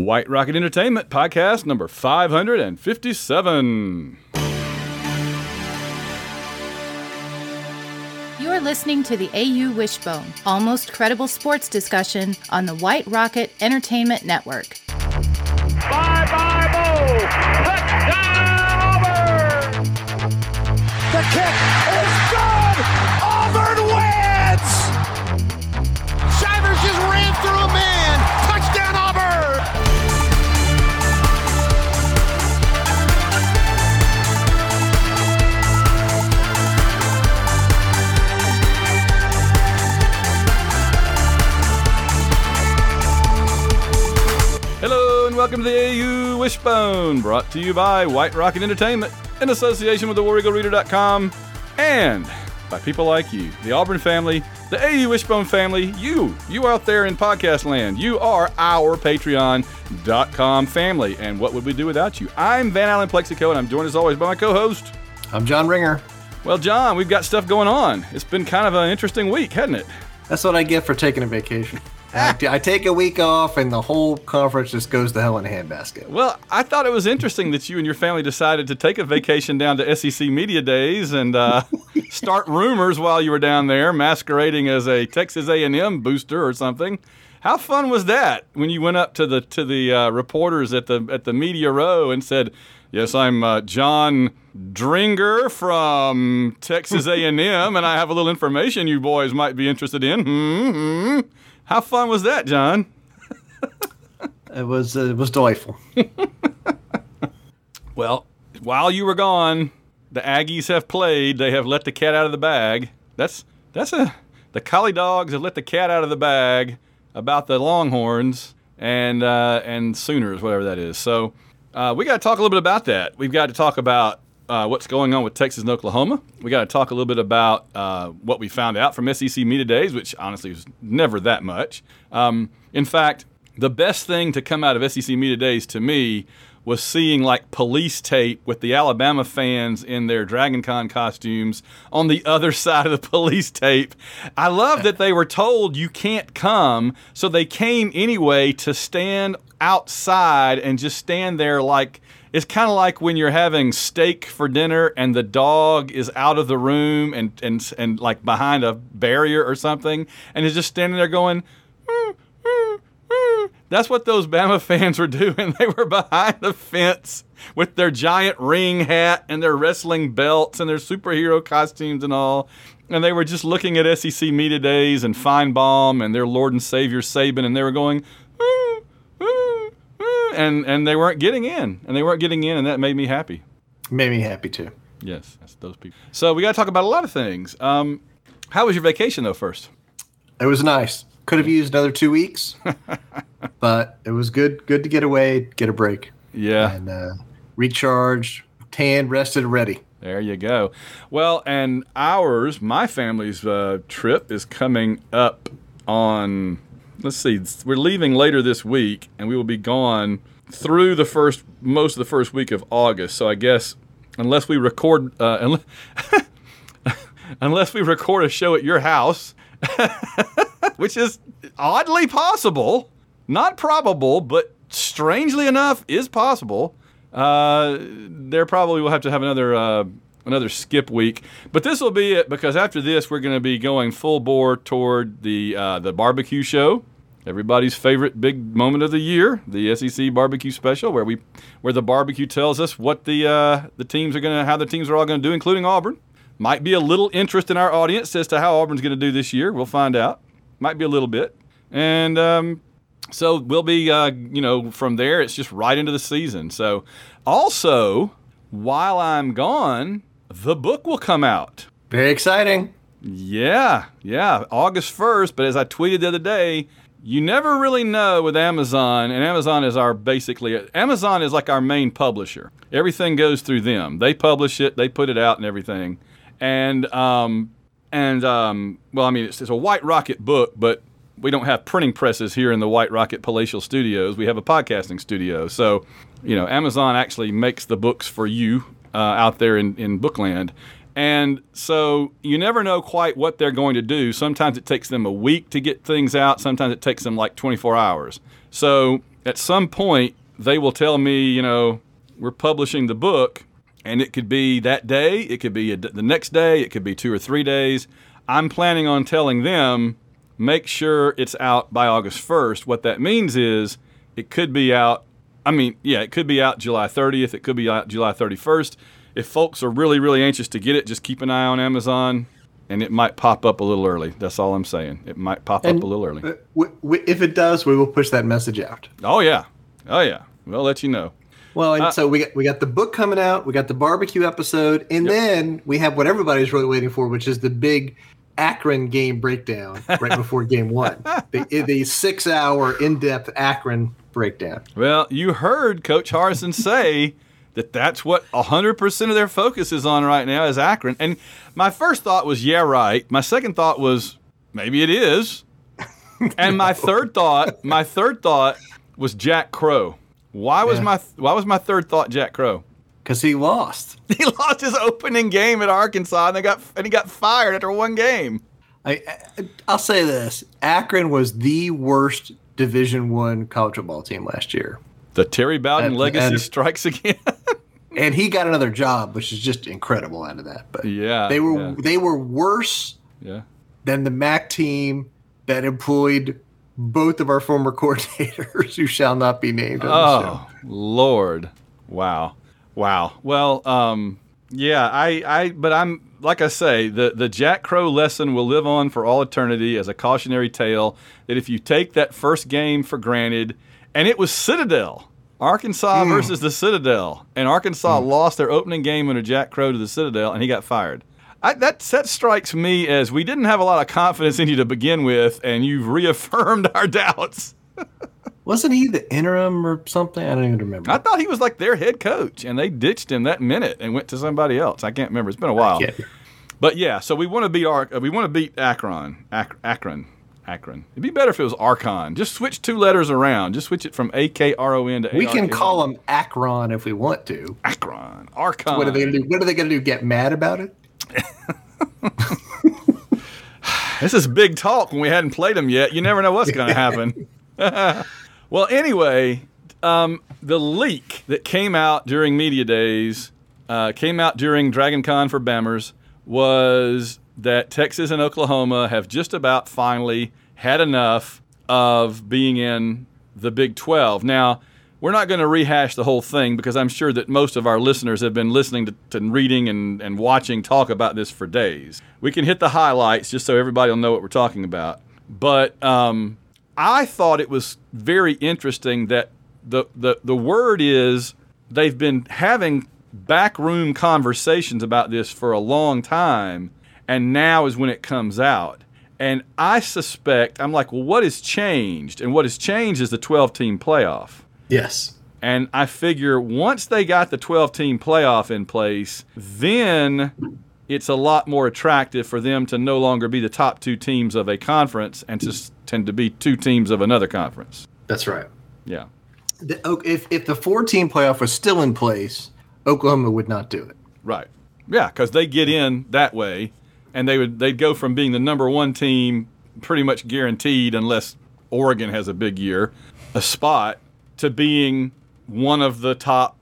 White Rocket Entertainment podcast number 557. You're listening to the AU Wishbone, almost credible sports discussion on the White Rocket Entertainment Network. Bye-bye, Bo! Touchdown, Auburn! The kick is good! Auburn wins! Shivers just ran through a man! Touchdown, Auburn! Hello and welcome to the AU Wishbone, brought to you by White Rocket Entertainment in association with thewareeaglereader.com and by people like you, the Auburn family, the AU Wishbone family, you out there in podcast land. You are our Patreon.com family, and what would we do without you? I'm Van Allen Plexico, and I'm joined as always by my co-host. I'm John Ringer. Well, John, we've got stuff going on. It's been kind of an interesting week, hasn't it? That's what I get for taking a vacation. I take a week off, and the whole conference just goes to hell in a handbasket. Well, I thought it was interesting that you and your family decided to take a vacation down to SEC Media Days and start rumors while you were down there, masquerading as a Texas A&M booster or something. How fun was that when you went up to the reporters at the media row and said, "Yes, I'm John Dringer from Texas A&M, and I have a little information you boys might be interested in." How fun was that, John? It was delightful. Well, while you were gone, the Aggies have played. They have let the cat out of the bag. The Collie Dogs have let the cat out of the bag about the Longhorns and Sooners, whatever that is. So we got to talk a little bit about that. We've got to talk about what's going on with Texas and Oklahoma. We got to talk a little bit about what we found out from SEC Media Days, which honestly was never that much. In fact, the best thing to come out of SEC Media Days to me was seeing like police tape with the Alabama fans in their Dragon Con costumes on the other side of the police tape. I love that they were told you can't come, so they came anyway to stand outside and just stand there like, it's kind of like when you're having steak for dinner and the dog is out of the room and like behind a barrier or something and is just standing there going, That's what those Bama fans were doing. They were behind the fence with their giant ring hat and their wrestling belts and their superhero costumes and all. And they were just looking at SEC Media Days and Feinbaum and their Lord and Savior Saban, and they were going, and they weren't getting in. And that made me happy. Made me happy, too. Yes, that's those people. So we got to talk about a lot of things. How was your vacation, though, first? It was nice. Could have used another 2 weeks, but it was good. Good to get away, get a break. Yeah. And recharge, tanned, rested, ready. There you go. Well, and my family's trip is coming up on, let's see, we're leaving later this week, and we will be gone through most of the first week of August. So I guess unless we record unless we record a show at your house, which is oddly possible, not probable, but strangely enough is possible. There probably will have to have another skip week, but this will be it, because after this we're going to be going full bore toward the barbecue show, everybody's favorite big moment of the year, the SEC barbecue special, where the barbecue tells us what how the teams are all going to do, including Auburn. Might be a little interest in our audience as to how Auburn's going to do this year. We'll find out. Might be a little bit. And so we'll be, from there, it's just right into the season. So also, while I'm gone, the book will come out. Very exciting. Yeah, August 1st. But as I tweeted the other day, you never really know with Amazon, and Amazon is like our main publisher. Everything goes through them. They publish it, they put it out and everything. And well, I mean, it's a White Rocket book, but we don't have printing presses here in the White Rocket Palatial Studios. We have a podcasting studio. So, Amazon actually makes the books for you out there in Bookland. And so you never know quite what they're going to do. Sometimes it takes them a week to get things out. Sometimes it takes them like 24 hours. So at some point they will tell me, we're publishing the book, and it could be that day, it could be the next day, it could be 2 or 3 days. I'm planning on telling them, make sure it's out by August 1st. What that means is it could be out, it could be out July 30th, it could be out July 31st. If folks are really, really anxious to get it, just keep an eye on Amazon, and it might pop up a little early. That's all I'm saying. It might pop up a little early. If it does, we will push that message out. Oh, yeah. We'll let you know. Well, and so we got the book coming out, we got the barbecue episode, and then we have what everybody's really waiting for, which is the big Akron game breakdown right before game 1. The 6-hour in-depth Akron breakdown. Well, you heard Coach Harsin say that's what 100% of their focus is on right now is Akron. And my first thought was, yeah, right. My second thought was, maybe it is. And my third thought was Jack Crow. Why was my third thought Jack Crow? Because he lost. He lost his opening game at Arkansas, and he got fired after one game. I'll say this: Akron was the worst Division I college football team last year. The Terry Bowden legacy strikes again. And he got another job, which is just incredible out of that. But yeah, they were worse than the MAC team that employed both of our former coordinators, who shall not be named. Oh, Lord. Wow. Well, but I'm, like I say, the Jack Crow lesson will live on for all eternity as a cautionary tale that if you take that first game for granted, and it was Citadel, Arkansas versus the Citadel, and Arkansas lost their opening game under Jack Crow to the Citadel, and he got fired. That strikes me as we didn't have a lot of confidence in you to begin with, and you've reaffirmed our doubts. Wasn't he the interim or something? I don't even remember. I thought he was like their head coach, and they ditched him that minute and went to somebody else. I can't remember. It's been a while. But yeah, so we want to beat Akron. Akron. It'd be better if it was Archon. Just switch 2 letters around. Just switch it from Akron to We can call him Akron if we want to. Akron. Archon. What are they going to do? What are they going to do? Get mad about it? This is big talk when we hadn't played them yet. You never know what's going to happen. Well, anyway, the leak that came out during media days, came out during Dragon Con for Bammers, was that Texas and Oklahoma have just about finally had enough of being in the Big 12. Now, we're not going to rehash the whole thing because I'm sure that most of our listeners have been listening to reading and watching talk about this for days. We can hit the highlights just so everybody will know what we're talking about. But I thought it was very interesting that the word is they've been having backroom conversations about this for a long time, and now is when it comes out. And I suspect, I'm like, well, what has changed? And what has changed is the 12-team playoff. Yes. And I figure once they got the 12-team playoff in place, then it's a lot more attractive for them to no longer be the top 2 teams of a conference and to tend to be 2 teams of another conference. That's right. Yeah. If the 4-team playoff was still in place, Oklahoma would not do it. Right. Yeah, because they get in that way, and they'd go from being the number 1 team pretty much guaranteed, unless Oregon has a big year, a spot, to being one of the top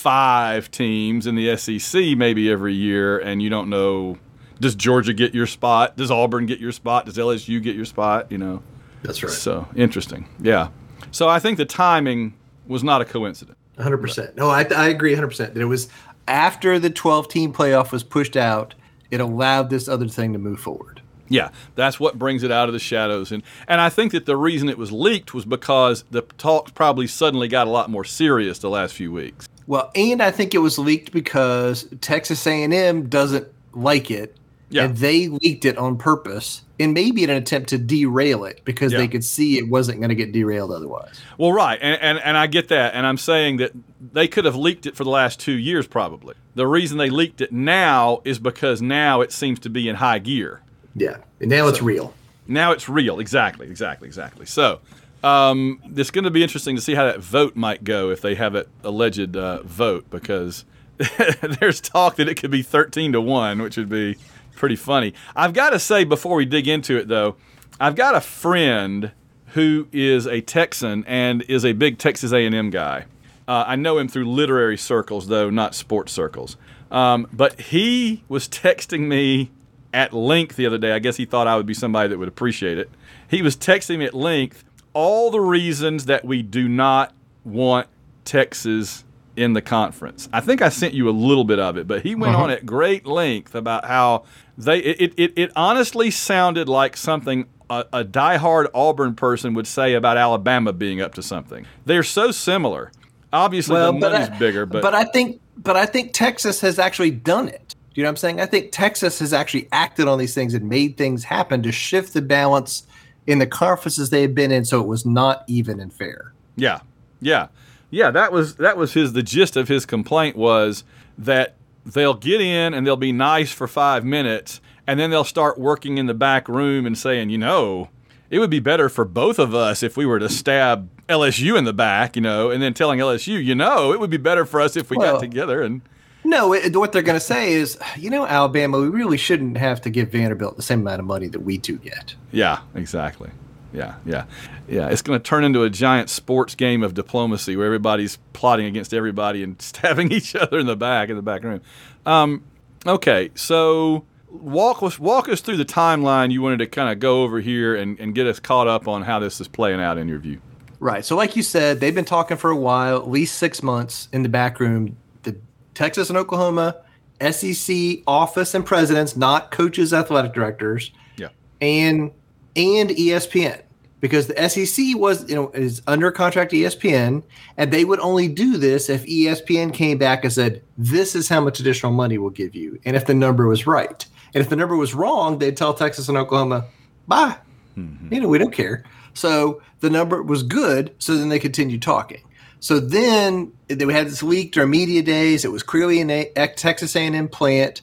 5 teams in the SEC maybe every year, and you don't know, does Georgia get your spot? Does Auburn get your spot? Does LSU get your spot? That's right. So, interesting. Yeah. So I think the timing was not a coincidence. 100%. No, I agree 100%. That it was after the 12-team playoff was pushed out, it allowed this other thing to move forward. Yeah, that's what brings it out of the shadows. And I think that the reason it was leaked was because the talks probably suddenly got a lot more serious the last few weeks. Well, and I think it was leaked because Texas A&M doesn't like it, and they leaked it on purpose, and maybe in an attempt to derail it because they could see it wasn't going to get derailed otherwise. Well, right, and I get that, and I'm saying that they could have leaked it for the last 2 years probably. The reason they leaked it now is because now it seems to be in high gear. Yeah, and now it's real. Now it's real, exactly. So it's going to be interesting to see how that vote might go if they have an alleged vote, because there's talk that it could be 13-1, which would be pretty funny. I've got to say before we dig into it, though, I've got a friend who is a Texan and is a big Texas A&M guy. I know him through literary circles, though, not sports circles. But he was texting me at length the other day. I guess he thought I would be somebody that would appreciate it. He was texting me at length all the reasons that we do not want Texas in the conference. I think I sent you a little bit of it, but he went on at great length about how it honestly sounded like something a diehard Auburn person would say about Alabama being up to something. They're so similar. Obviously, the money's bigger, but I think Texas has actually done it. You know what I'm saying? I think Texas has actually acted on these things and made things happen to shift the balance in the conferences they had been in, so it was not even and fair. Yeah. That was the gist of his complaint was that they'll get in and they'll be nice for 5 minutes, and then they'll start working in the back room and saying, it would be better for both of us if we were to stab LSU in the back, and then telling LSU, it would be better for us if we got together. And no, what they're going to say is, Alabama, we really shouldn't have to give Vanderbilt the same amount of money that we do get. Yeah, exactly. Yeah. It's going to turn into a giant sports game of diplomacy where everybody's plotting against everybody and stabbing each other in the back room. Okay, so walk us through the timeline you wanted to kind of go over here and get us caught up on how this is playing out in your view. Right. So like you said, they've been talking for a while, at least 6 months in the back room. The Texas and Oklahoma SEC office and presidents, not coaches, athletic directors, and ESPN. Because the SEC is under contract to ESPN, and they would only do this if ESPN came back and said, this is how much additional money we'll give you, and if the number was right. And if the number was wrong, they'd tell Texas and Oklahoma, bye. Mm-hmm. We don't care. So the number was good, so then they continued talking. So then they had this leak during media days. It was clearly a Texas A&M plant.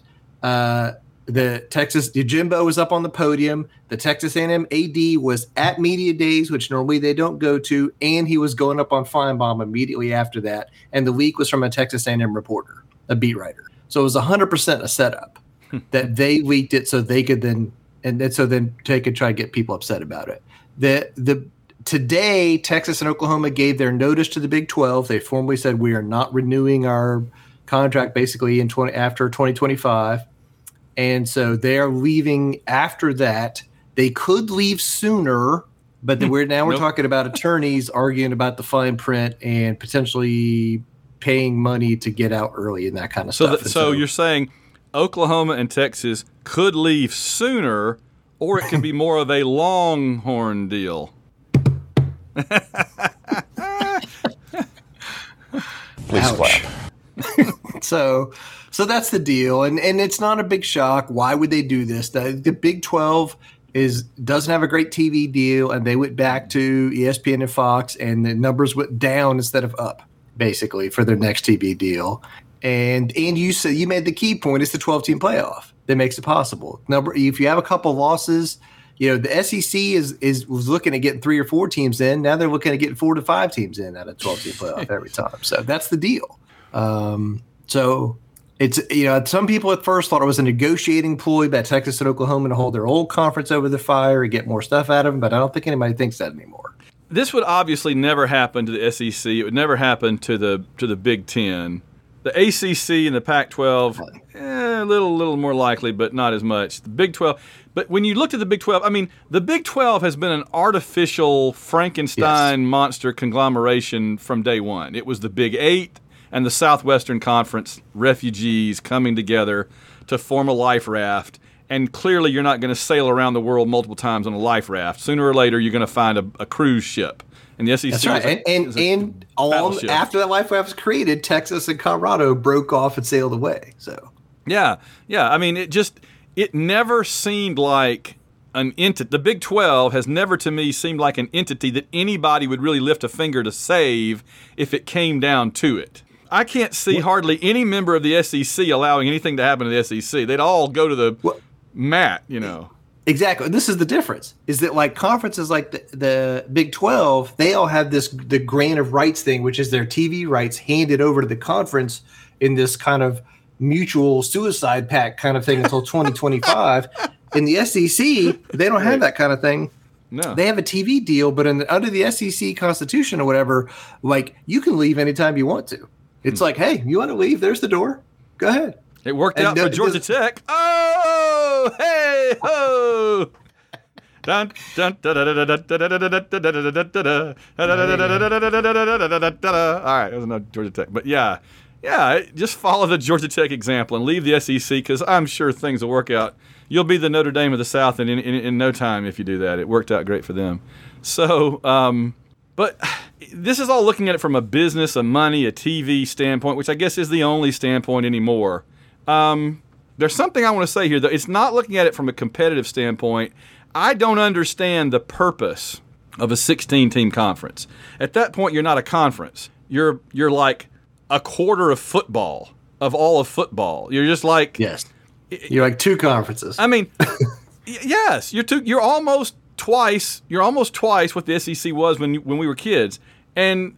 Jimbo was up on the podium. The Texas A&M AD was at media days, which normally they don't go to, and he was going up on Feinbaum immediately after that. And the leak was from a Texas A&M reporter, a beat writer. So it was 100% a setup that they leaked it so they could then they could try to get people upset about it. Today, Texas and Oklahoma gave their notice to the Big 12. They formally said we are not renewing our contract basically after 2025. And so they're leaving after that. They could leave sooner, but we're talking about attorneys arguing about the fine print and potentially paying money to get out early and that kind of stuff. So you're saying Oklahoma and Texas could leave sooner, or it could be more of a Longhorn deal. Please clap. So that's the deal, and it's not a big shock. Why would they do this? The Big 12 doesn't have a great TV deal, and they went back to ESPN and Fox, and the numbers went down instead of up, basically, for their next TV deal. And you made the key point: it's the 12-team playoff that makes it possible. If you have a couple losses, the SEC was looking at getting 3 or 4 teams in. Now they're looking at getting 4 to 5 teams in at a 12-team playoff every time. So that's the deal. So it's some people at first thought it was a negotiating ploy by Texas and Oklahoma to hold their old conference over the fire and get more stuff out of them, but I don't think anybody thinks that anymore. This would obviously never happen to the SEC. It would never happen to the Big Ten. The ACC and the Pac-12, a little more likely, but not as much. The Big 12. But when you looked at the Big 12, the Big 12 has been an artificial Frankenstein monster conglomeration from day one. It was the Big 8 and the Southwestern Conference refugees coming together to form a life raft. And clearly you're not going to sail around the world multiple times on a life raft. Sooner or later, you're going to find a cruise ship. And the SEC That's right. And after that life raft was created, Texas and Colorado broke off and sailed away. So yeah. It never seemed like an entity. The Big 12 has never to me seemed like an entity that anybody would really lift a finger to save if it came down to it. I can't see hardly any member of the SEC allowing anything to happen to the SEC. They'd all go to the mat, Exactly. This is the difference, is that like conferences like the Big 12, they all have the grant of rights thing, which is their TV rights handed over to the conference in this kind of mutual suicide pact kind of thing until 2025. In the SEC, they don't have that kind of thing. No. They have a TV deal, but under the SEC Constitution or whatever, like you can leave anytime you want to. It's like, hey, you want to leave? There's the door. Go ahead. It worked out for Georgia Tech. Oh, hey, ho! Dun, dun, da, da, da, da, da, da, da, da, da, da, da, da. All right, that was another Georgia Tech. But yeah, just follow the Georgia Tech example and leave the SEC because I'm sure things will work out. You'll be the Notre Dame of the South in no time if you do that. It worked out great for them. So, but this is all looking at it from a business, a money, a TV standpoint, which I guess is the only standpoint anymore. There's something I want to say here, though. It's not looking at it from a competitive standpoint. I don't understand the purpose of a 16-team conference. At that point, you're not a conference. You're like a quarter of football, of all of football. You're just like... Yes. You're like two conferences. I mean, yes, you're almost twice what the SEC was when we were kids. And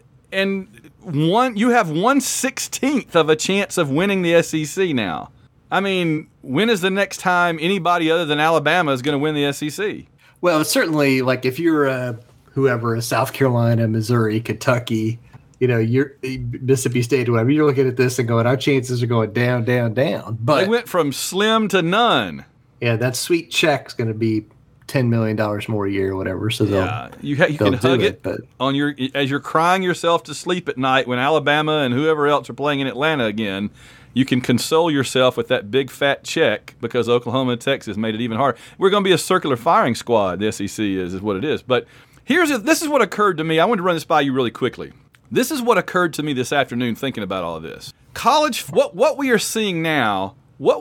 you have 1/16 of a chance of winning the SEC now. I mean, when is the next time anybody other than Alabama is going to win the SEC? Well, certainly, like if you're whoever, South Carolina, Missouri, Kentucky, you're Mississippi State, whoever, you're looking at this and going, our chances are going down, down, down. But they went from slim to none. Yeah, that sweet check's going to be $10 million more a year or whatever. So you can hug it but on as you're crying yourself to sleep at night when Alabama and whoever else are playing in Atlanta again. You can console yourself with that big fat check because Oklahoma and Texas made it even harder. We're going to be a circular firing squad. The SEC is what it is. But this is what occurred to me. I wanted to run this by you really quickly. This is what occurred to me this afternoon thinking about all of this. College, what we are seeing now,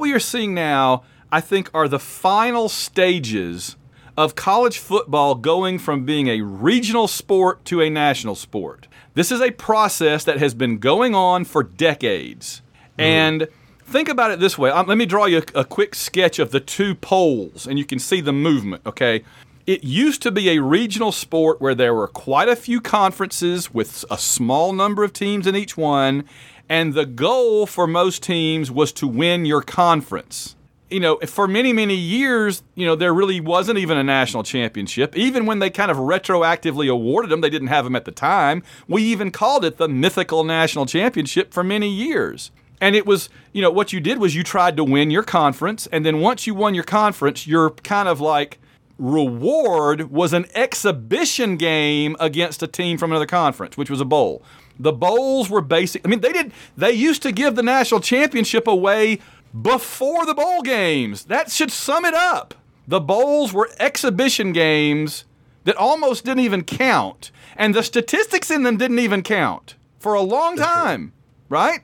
I think are the final stages of college football going from being a regional sport to a national sport. This is a process that has been going on for decades. And think about it this way. Let me draw you a quick sketch of the two poles, and you can see the movement, okay? It used to be a regional sport where there were quite a few conferences with a small number of teams in each one, and the goal for most teams was to win your conference. For many, many years, there really wasn't even a national championship. Even when they kind of retroactively awarded them, they didn't have them at the time. We even called it the mythical national championship for many years. And it was, what you did was you tried to win your conference, and then once you won your conference, your kind of like reward was an exhibition game against a team from another conference, which was a bowl. The bowls were basic. I mean, they used to give the national championship away before the bowl games. That should sum it up. The bowls were exhibition games that almost didn't even count, and the statistics in them didn't even count for a long time, right?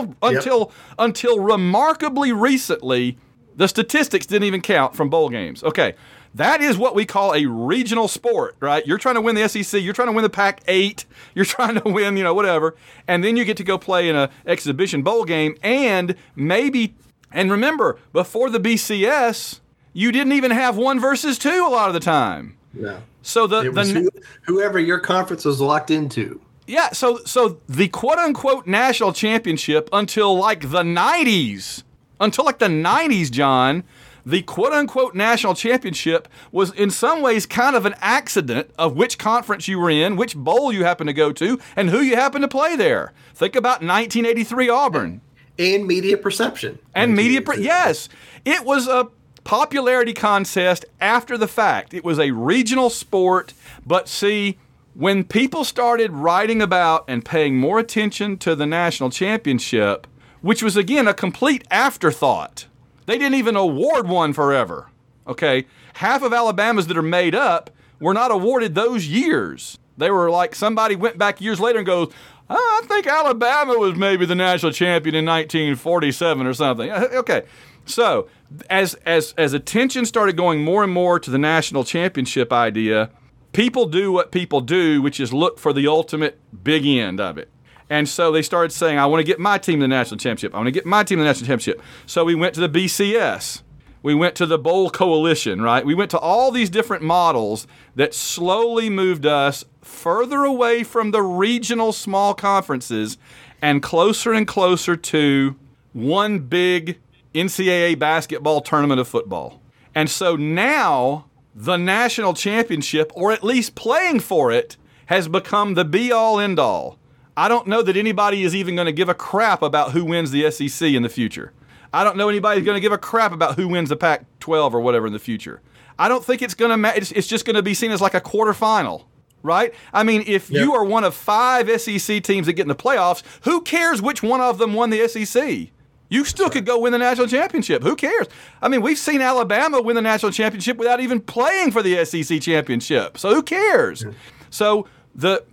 Until remarkably recently, the statistics didn't even count from bowl games. Okay, that is what we call a regional sport, right? You're trying to win the SEC, you're trying to win the Pac-8, you're trying to win, whatever, and then you get to go play in an exhibition bowl game, and remember, before the BCS, you didn't even have 1 versus 2 a lot of the time. No. So whoever your conference was locked into. Yeah, so the quote-unquote national championship until like the 90s, John, the quote-unquote national championship was in some ways kind of an accident of which conference you were in, which bowl you happened to go to, and who you happened to play there. Think about 1983 Auburn. And media perception. Yes. It was a popularity contest after the fact. It was a regional sport, but see, when people started writing about and paying more attention to the national championship, which was, again, a complete afterthought. They didn't even award one forever, okay? Half of Alabama's that are made up were not awarded those years. They were like somebody went back years later and goes, I think Alabama was maybe the national champion in 1947 or something. Okay, so as attention started going more and more to the national championship idea, people do what people do, which is look for the ultimate big end of it. And so they started saying, I want to get my team to the national championship. I want to get my team to the national championship. So we went to the BCS. We went to the Bowl Coalition, right? We went to all these different models that slowly moved us further away from the regional small conferences and closer to one big NCAA basketball tournament of football. And so now the national championship, or at least playing for it, has become the be-all, end-all. I don't know that anybody is even going to give a crap about who wins the SEC in the future. I don't know anybody's going to give a crap about who wins the Pac-12 or whatever in the future. I don't think it's going to matter. It's just going to be seen as like a quarterfinal, right? I mean, if you are one of 5 SEC teams that get in the playoffs, who cares which one of them won the SEC? You still could go win the national championship. Who cares? I mean, we've seen Alabama win the national championship without even playing for the SEC championship. So who cares? So the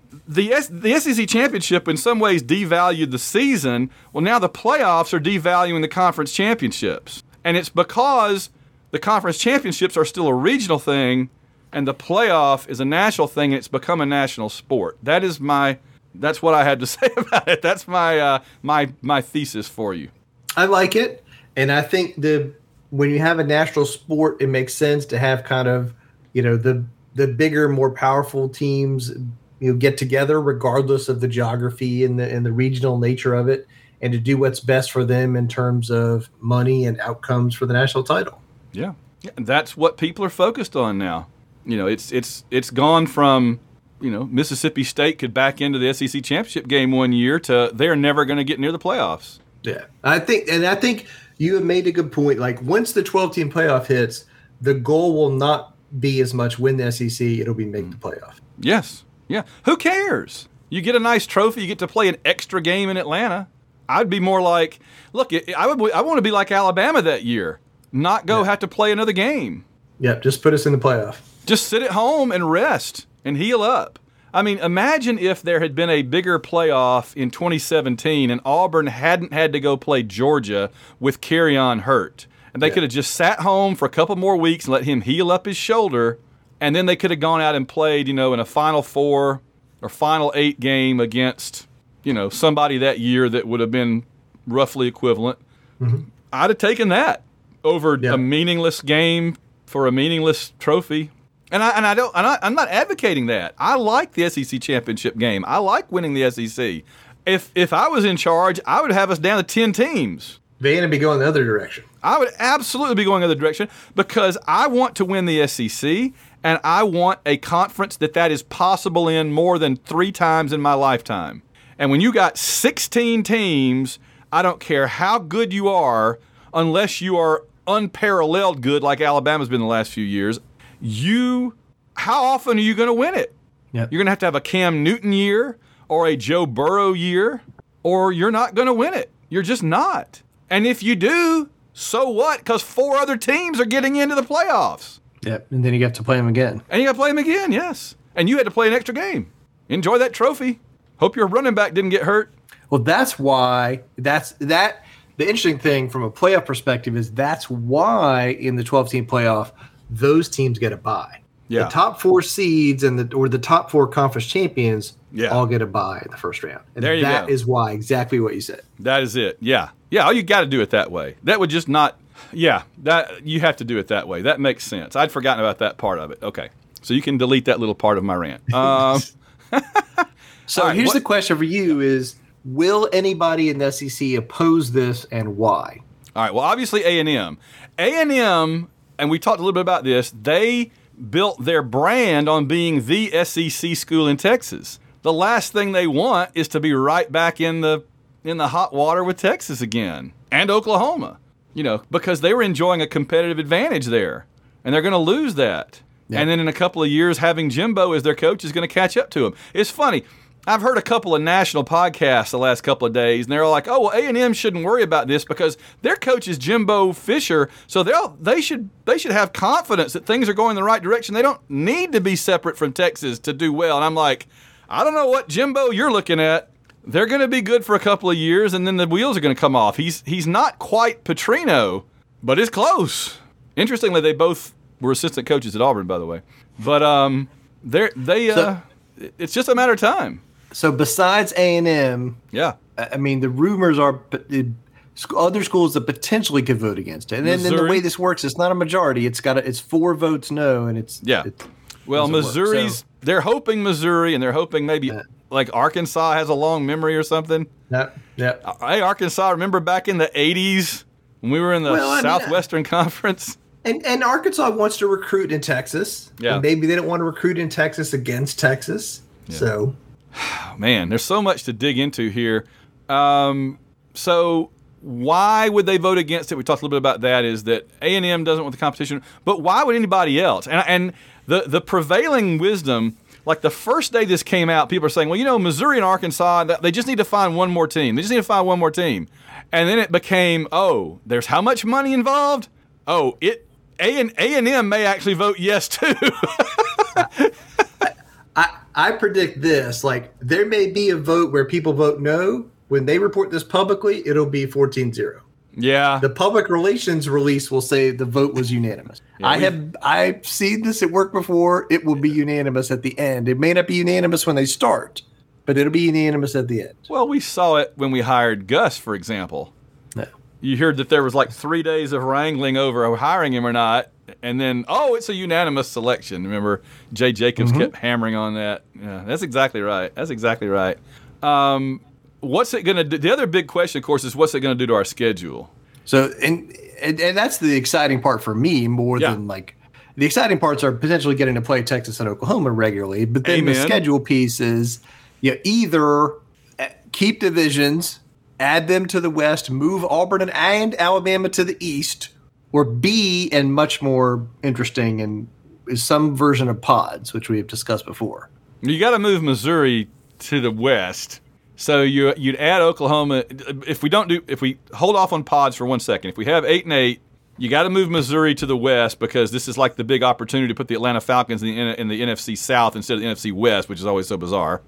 SEC championship in some ways devalued the season. Well, now the playoffs are devaluing the conference championships. And it's because the conference championships are still a regional thing and the playoff is a national thing, and it's become a national sport. That's what I had to say about it. That's my thesis for you. I like it, and I think when you have a national sport, it makes sense to have kind of, the bigger, more powerful teams, get together regardless of the geography and the regional nature of it, and to do what's best for them in terms of money and outcomes for the national title. Yeah, that's what people are focused on now. It's gone from, Mississippi State could back into the SEC championship game one year to they're never going to get near the playoffs. Yeah, I think you have made a good point. Like, once the 12-team playoff hits, the goal will not be as much win the SEC; it'll be make the playoff. Yes, yeah. Who cares? You get a nice trophy. You get to play an extra game in Atlanta. I'd be more like, look, I want to be like Alabama that year, not go have to play another game. Yep, just put us in the playoff. Just sit at home and rest and heal up. I mean, imagine if there had been a bigger playoff in 2017 and Auburn hadn't had to go play Georgia with Kerryon hurt. And they could have just sat home for a couple more weeks and let him heal up his shoulder, and then they could have gone out and played, in a Final 4 or Final 8 game against, somebody that year that would have been roughly equivalent. Mm-hmm. I'd have taken that over a meaningless game for a meaningless trophy. I'm not advocating that. I like the SEC championship game. I like winning the SEC. If I was in charge, I would have us down to 10 teams. They're going to be going the other direction. I would absolutely be going the other direction because I want to win the SEC, and I want a conference that is possible in more than 3 times in my lifetime. And when you got 16 teams, I don't care how good you are, unless you are unparalleled good like Alabama's been the last few years, how often are you going to win it? Yep. You're going to have a Cam Newton year or a Joe Burrow year, or you're not going to win it. You're just not. And if you do, so what? Because 4 other teams are getting into the playoffs. Yep, and then you have to play them again. And you got to play them again, yes. And you had to play an extra game. Enjoy that trophy. Hope your running back didn't get hurt. Well, that's why the interesting thing from a playoff perspective is that's why in the 12-team playoff, those teams get a bye. Yeah. The top 4 seeds or the top 4 conference champions all get a bye in the first round. And there you go. That is why, exactly what you said. That is it. Yeah. Yeah, you got to do it that way. That would just not that you have to do it that way. That makes sense. I'd forgotten about that part of it. Okay. So you can delete that little part of my rant. So right, here's the question for you is, will anybody in the SEC oppose this and why? All right. Well, obviously A&M. A&M, and we talked a little bit about this, they built their brand on being the SEC school in Texas. The last thing they want is to be right back in the hot water with Texas again and Oklahoma, because they were enjoying a competitive advantage there, and they're going to lose that. Yep. And then in a couple of years, having Jimbo as their coach is going to catch up to them. It's funny. I've heard a couple of national podcasts the last couple of days, and they're all like, "Oh, well, A&M shouldn't worry about this because their coach is Jimbo Fisher, so they should have confidence that things are going in the right direction. They don't need to be separate from Texas to do well." And I'm like, I don't know what Jimbo you're looking at. They're going to be good for a couple of years, and then the wheels are going to come off. He's not quite Petrino, but it's close. Interestingly, they both were assistant coaches at Auburn, by the way. But it's just a matter of time. So besides A&M, I mean, the rumors are other schools that potentially could vote against it. And then the way this works, it's not a majority. It's 4 votes no, and it's Missouri's. They're hoping Missouri, and they're hoping maybe like Arkansas has a long memory or something. Yeah. Hey, Arkansas, remember back in the 80s when we were in the Southwestern Conference? And Arkansas wants to recruit in Texas. Yeah. And maybe they don't want to recruit in Texas against Texas. Yeah. So, man, there's so much to dig into here. So why would they vote against it? We talked a little bit about that. Is that A&M doesn't want the competition, but why would anybody else? And the prevailing wisdom, like the first day this came out, people are saying, well, Missouri and Arkansas, they just need to find one more team. They just need to find one more team. And then it became, oh, there's how much money involved? Oh, A&M may actually vote yes too. I predict this. Like, there may be a vote where people vote no. When they report this publicly, it'll be 14-0. Yeah. The public relations release will say the vote was unanimous. Yeah, I've seen this at work before. It will be unanimous at the end. It may not be unanimous when they start, but it'll be unanimous at the end. Well, we saw it when we hired Gus, for example. No. You heard that there was like 3 days of wrangling over hiring him or not, and then, it's a unanimous selection. Remember, Jay Jacobs kept hammering on that. Yeah, that's exactly right. What's it going to do? The other big question, of course, is what's it going to do to our schedule? So, and that's the exciting part for me more than like the exciting parts are potentially getting to play Texas and Oklahoma regularly. But then the schedule piece is either keep divisions, add them to the West, move Auburn and Alabama to the East, or B, and much more interesting, and is some version of pods, which we have discussed before. You got to move Missouri to the West. So you'd add Oklahoma. If we hold off on pods for 1 second, if we have 8-8, you got to move Missouri to the West because this is like the big opportunity to put the Atlanta Falcons in the NFC South instead of the NFC West, which is always so bizarre.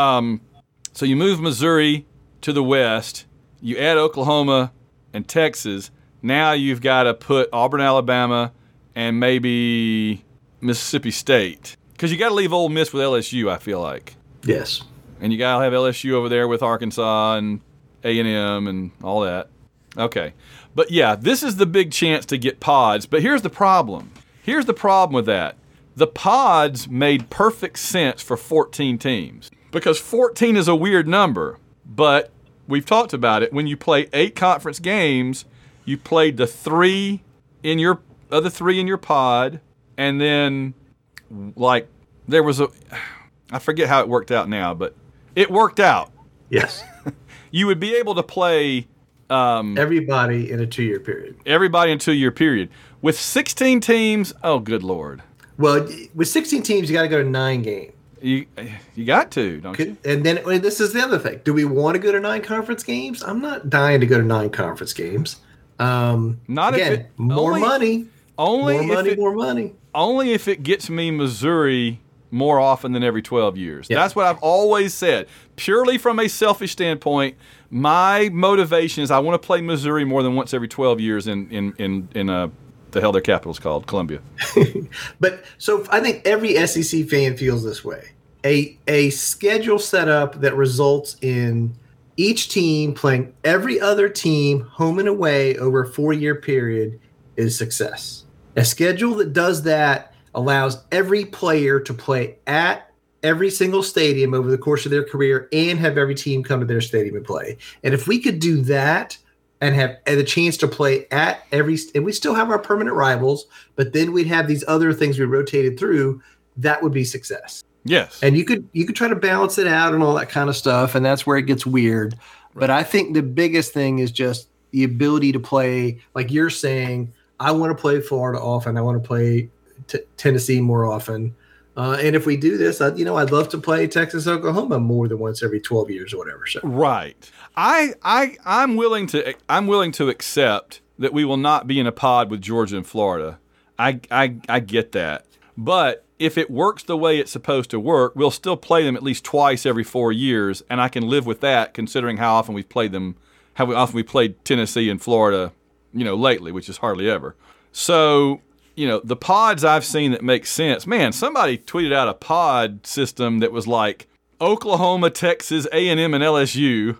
So you move Missouri to the West, you add Oklahoma and Texas. Now you've got to put Auburn, Alabama, and maybe Mississippi State because you got to leave Ole Miss with LSU. I feel like. Yes. And you got to have LSU over there with Arkansas and A&M and all that. Okay. But, yeah, this is the big chance to get pods. But here's the problem. Here's the problem with that. The pods made perfect sense for 14 teams because 14 is a weird number. But we've talked about it. When you play 8 conference games, you played the 3 in your other 3 in your pod. And then, like, there was I forget how it worked out now, but it worked out. Yes. You would be able to play everybody in a 2-year period. Everybody in a 2-year period. With 16 teams, oh, good Lord. Well, with 16 teams, you got to go to 9 games. You got to, don't you? And then this is the other thing. Do we want to go to 9 conference games? I'm not dying to go to 9 conference games. Not again, if it, more money. More money. Only if it gets me Missouri more often than every 12 years. Yeah. That's what I've always said. Purely from a selfish standpoint, my motivation is I want to play Missouri more than once every 12 years in the hell their capital's called, Columbia. But so I think every SEC fan feels this way. A schedule setup that results in each team playing every other team home and away over a 4-year period is success. A schedule that does that allows every player to play at every single stadium over the course of their career and have every team come to their stadium and play. And if we could do that and have the chance to play at every – and we still have our permanent rivals, but then we'd have these other things we rotated through, that would be success. Yes. And you could try to balance it out and all that kind of stuff, and that's where it gets weird. Right. But I think the biggest thing is just the ability to play – like you're saying, I want to play Florida often. I want to play – Tennessee more often. And if we do this, I'd love to play Texas, Oklahoma more than once every 12 years or whatever. So. Right. I'm willing to accept that we will not be in a pod with Georgia and Florida. I get that. But if it works the way it's supposed to work, we'll still play them at least twice every 4 years, and I can live with that considering how often we've played them, how often we played Tennessee and Florida, lately, which is hardly ever. So, the pods I've seen that make sense. Man, somebody tweeted out a pod system that was like Oklahoma, Texas, A&M, and LSU.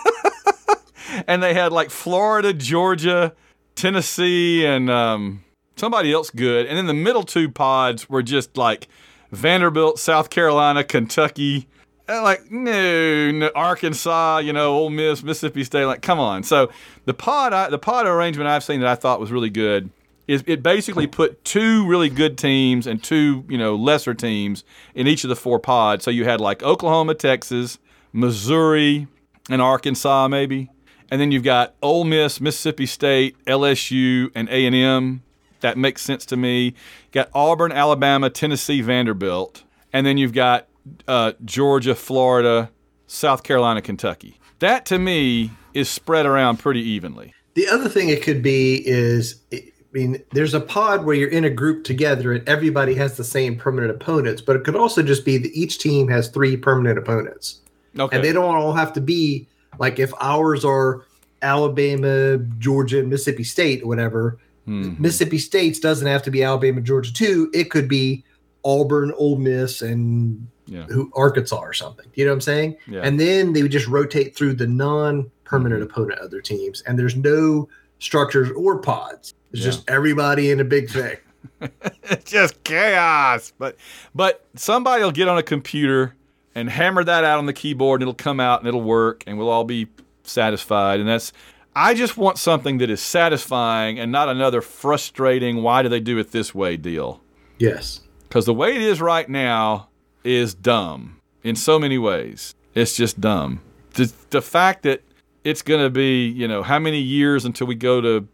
And they had like Florida, Georgia, Tennessee, and somebody else good. And then the middle 2 pods were just like Vanderbilt, South Carolina, Kentucky. And like, no, Arkansas, Ole Miss, Mississippi State. Like, come on. So the pod arrangement I've seen that I thought was really good It basically put 2 really good teams and 2, lesser teams in each of the 4 pods. So you had like Oklahoma, Texas, Missouri, and Arkansas maybe. And then you've got Ole Miss, Mississippi State, LSU, and A&M. That makes sense to me. You got Auburn, Alabama, Tennessee, Vanderbilt. And then you've got Georgia, Florida, South Carolina, Kentucky. That, to me, is spread around pretty evenly. The other thing it could be is, there's a pod where you're in a group together and everybody has the same permanent opponents, but it could also just be that each team has 3 permanent opponents. Okay. And they don't all have to be, like if ours are Alabama, Georgia, Mississippi State or whatever, Mississippi State's doesn't have to be Alabama, Georgia too. It could be Auburn, Ole Miss, and Arkansas or something. You know what I'm saying? Yeah. And then they would just rotate through the non-permanent opponent other teams, and there's no structures or pods. It's just everybody in a big thing. It's just chaos. But somebody will get on a computer and hammer that out on the keyboard, and it'll come out and it'll work, and we'll all be satisfied. And I just want something that is satisfying and not another frustrating, why do they do it this way deal. Yes. Because the way it is right now is dumb in so many ways. It's just dumb. The fact that it's going to be, how many years until we go to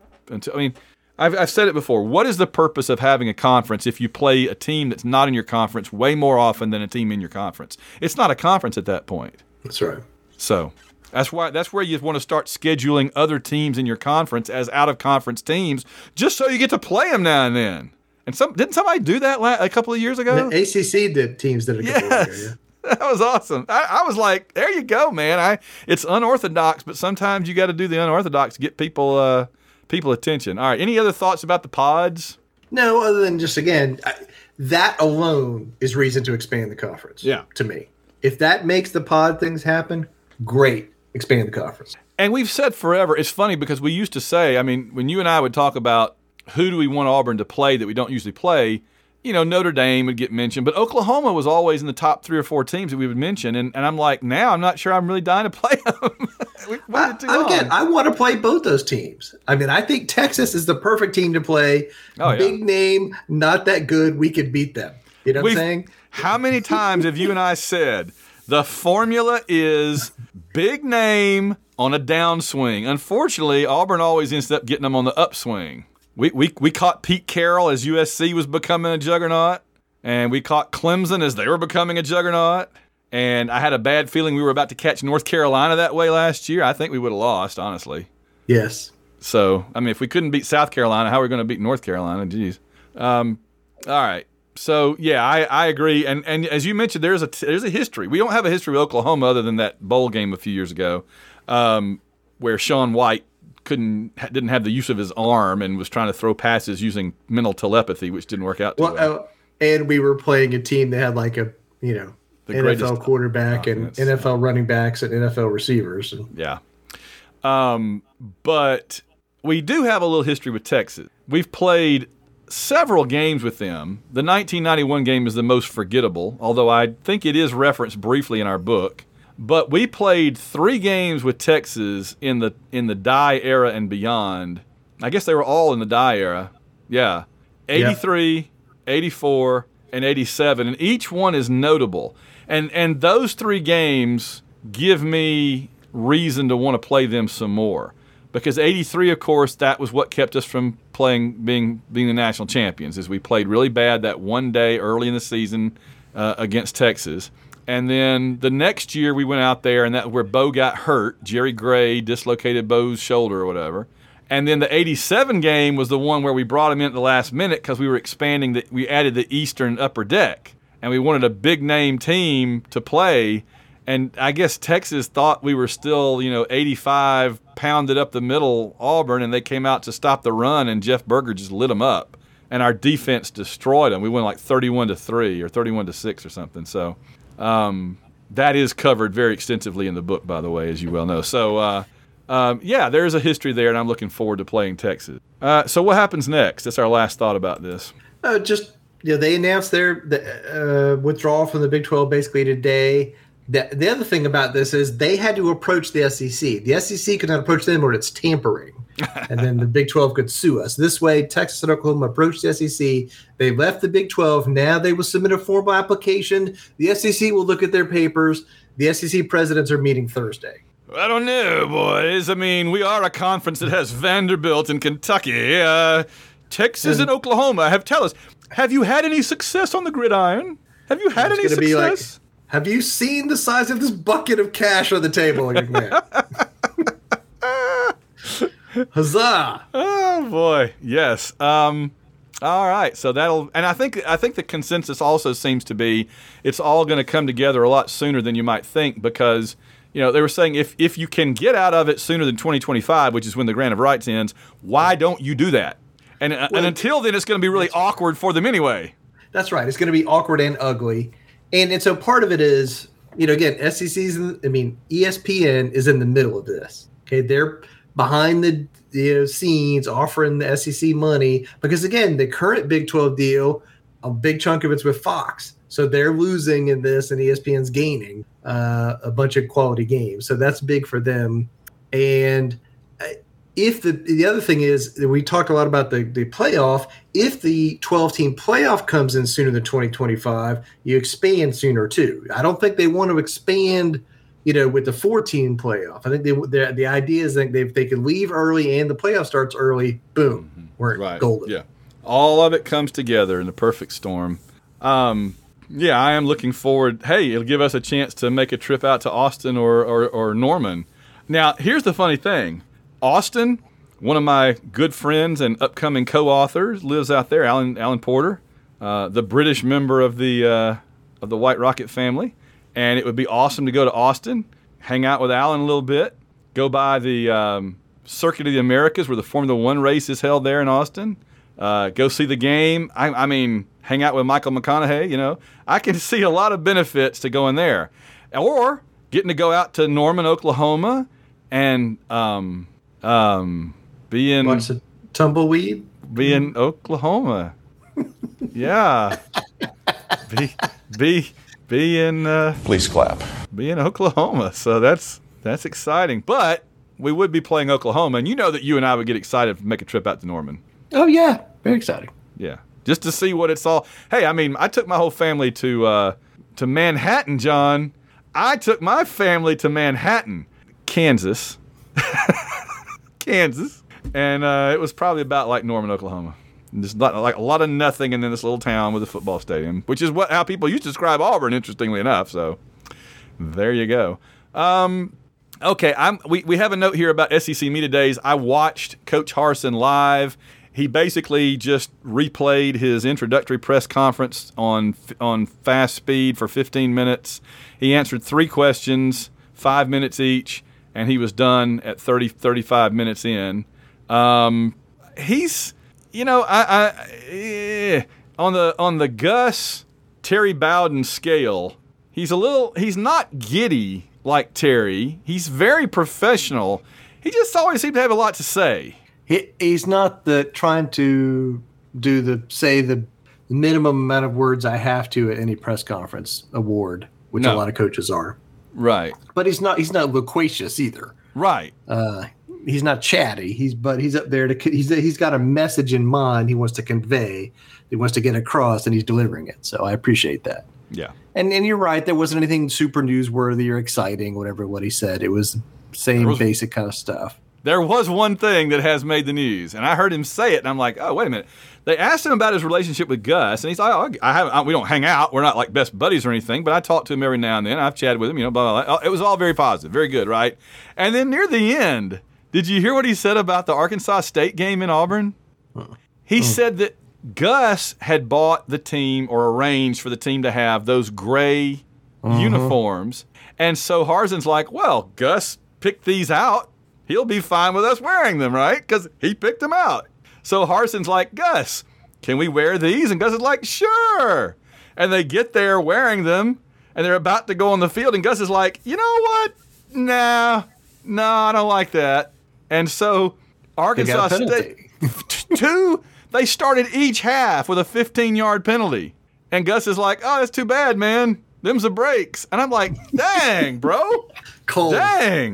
I've said it before. What is the purpose of having a conference if you play a team that's not in your conference way more often than a team in your conference? It's not a conference at that point. That's right. So that's where you want to start scheduling other teams in your conference as out-of-conference teams, just so you get to play them now and then. And didn't somebody do that a couple of years ago? The ACC did a couple of years ago. That was awesome. I was like, there you go, man. It's unorthodox, but sometimes you got to do the unorthodox to get people attention. All right. Any other thoughts about the pods? No, other than just, again, that alone is reason to expand the conference. Yeah. To me. If that makes the pod things happen, great. Expand the conference. And we've said forever, it's funny because we used to say, when you and I would talk about who do we want Auburn to play that we don't usually play, Notre Dame would get mentioned, but Oklahoma was always in the top 3 or 4 teams that we would mention. And I'm like, now I'm not sure I'm really dying to play them. I want to play both those teams. I think Texas is the perfect team to play. Oh, yeah. Big name, not that good. We could beat them. You know what I'm saying? How many times have you and I said the formula is big name on a downswing? Unfortunately, Auburn always ends up getting them on the upswing. We caught Pete Carroll as USC was becoming a juggernaut, and we caught Clemson as they were becoming a juggernaut. And I had a bad feeling we were about to catch North Carolina that way last year. I think we would have lost, honestly. Yes. So, if we couldn't beat South Carolina, how are we going to beat North Carolina? Jeez. All right. So, yeah, I agree. And as you mentioned, there's a history. We don't have a history with Oklahoma other than that bowl game a few years ago where Sean White didn't have the use of his arm and was trying to throw passes using mental telepathy, which didn't work out too well. And we were playing a team that had the NFL quarterback and NFL running backs and NFL receivers. Yeah. But we do have a little history with Texas. We've played several games with them. The 1991 game is the most forgettable, although I think it is referenced briefly in our book. But we played 3 games with Texas in the Dye era and beyond. I guess they were all in the Dye era. Yeah. 83, 84, and 87. And each one is notable. And those 3 games give me reason to want to play them some more. Because 83, of course, that was what kept us from being the national champions, is we played really bad that one day early in the season against Texas. And then the next year we went out there, and that's where Bo got hurt. Jerry Gray dislocated Bo's shoulder or whatever. And then the 87 game was the one where we brought him in at the last minute because we were expanding. We added the Eastern Upper Deck, and we wanted a big-name team to play. And I guess Texas thought we were still, 85, pounded up the middle Auburn, and they came out to stop the run, and Jeff Berger just lit them up. And our defense destroyed them. We went like 31-3 or 31-6 or something. So that is covered very extensively in the book, by the way, as you well know. So, there's a history there, and I'm looking forward to playing Texas. So what happens next? That's our last thought about this. They announced their withdrawal from the Big 12 basically today. The other thing about this is they had to approach the SEC. The SEC could not approach them, or it's tampering. and then the Big 12 could sue us. This way, Texas and Oklahoma approached the SEC. They left the Big 12. Now they will submit a formal application. The SEC will look at their papers. The SEC presidents are meeting Thursday. I don't know, boys. I mean, we are a conference that has Vanderbilt and Kentucky. Texas and Oklahoma. Tell us, have you had any success on the gridiron? Have you had any success? Have you seen the size of this bucket of cash on the table, young man? Huzzah! Oh boy, yes. All right, so and I think the consensus also seems to be it's all going to come together a lot sooner than you might think, because they were saying if you can get out of it sooner than 2025, which is when the grant of rights ends, why don't you do that? And until then, it's going to be really awkward for them anyway. That's right. It's going to be awkward and ugly. And so part of it is, again, ESPN is in the middle of this. Okay, they're behind the scenes offering the SEC money because, again, the current Big 12 deal, a big chunk of it's with Fox. So they're losing in this and ESPN's gaining a bunch of quality games. So that's big for them. And if the other thing is, we talked a lot about the playoff. If the 12-team playoff comes in sooner than 2025, you expand sooner too. I don't think they want to expand, with the 14 playoff. I think the idea is that if they could leave early and the playoff starts early, boom, we're golden. Yeah, all of it comes together in the perfect storm. Yeah, I am looking forward. Hey, it'll give us a chance to make a trip out to Austin or Norman. Now, here's the funny thing. Austin, one of my good friends and upcoming co-authors, lives out there. Alan Porter, the British member of the White Rocket family, and it would be awesome to go to Austin, hang out with Alan a little bit, go by the Circuit of the Americas where the Formula One race is held there in Austin, go see the game. I mean, hang out with Michael McConaughey. I can see a lot of benefits to going there, or getting to go out to Norman, Oklahoma, and be in watch the tumbleweed. Be in Oklahoma. Yeah. Be in please clap. Be in Oklahoma. So that's exciting. But we would be playing Oklahoma, and that you and I would get excited to make a trip out to Norman. Oh yeah, very exciting. Yeah. Just to see what it's all. Hey, I mean, I took my whole family to Manhattan, John. I took my family to Manhattan, Kansas. And it was probably about like Norman, Oklahoma. Just like a lot of nothing, and then this little town with a football stadium, which is how people used to describe Auburn, interestingly enough. So there you go. Okay, we have a note here about SEC Media Days. I watched Coach Harsin live. He basically just replayed his introductory press conference on fast speed for 15 minutes. He answered 3 questions, 5 minutes each, and he was done at 35 minutes in. He's, on the Gus Terry Bowden scale, he's not giddy like Terry. He's very professional. He just always seemed to have a lot to say. He's not trying to do the minimum amount of words I have to at any press conference award, which a lot of coaches are. Right. But he's not loquacious either. Right. He's not chatty. He's up there he's got a message in mind he wants to convey. He wants to get across, and he's delivering it. So I appreciate that. Yeah. And you're right. There wasn't anything super newsworthy or exciting, what he said. It was same basic kind of stuff. There was one thing that has made the news, and I heard him say it, and I'm like, oh, wait a minute. They asked him about his relationship with Gus, and he's like, we don't hang out. We're not like best buddies or anything, but I talk to him every now and then. I've chatted with him, blah, blah, blah. It was all very positive, very good, right? And then near the end, did you hear what he said about the Arkansas State game in Auburn? He said that Gus had bought the team or arranged for the team to have those gray uniforms, and so Harsin's like, well, Gus picked these out. He'll be fine with us wearing them, right? Because he picked them out. So Harsin's like, Gus, can we wear these? And Gus is like, sure. And they get there wearing them, and they're about to go on the field, and Gus is like, you know what? No, I don't like that. And so Arkansas State, they started each half with a 15-yard penalty. And Gus is like, oh, that's too bad, man. Them's the breaks. And I'm like, dang, bro. Cold. Dang.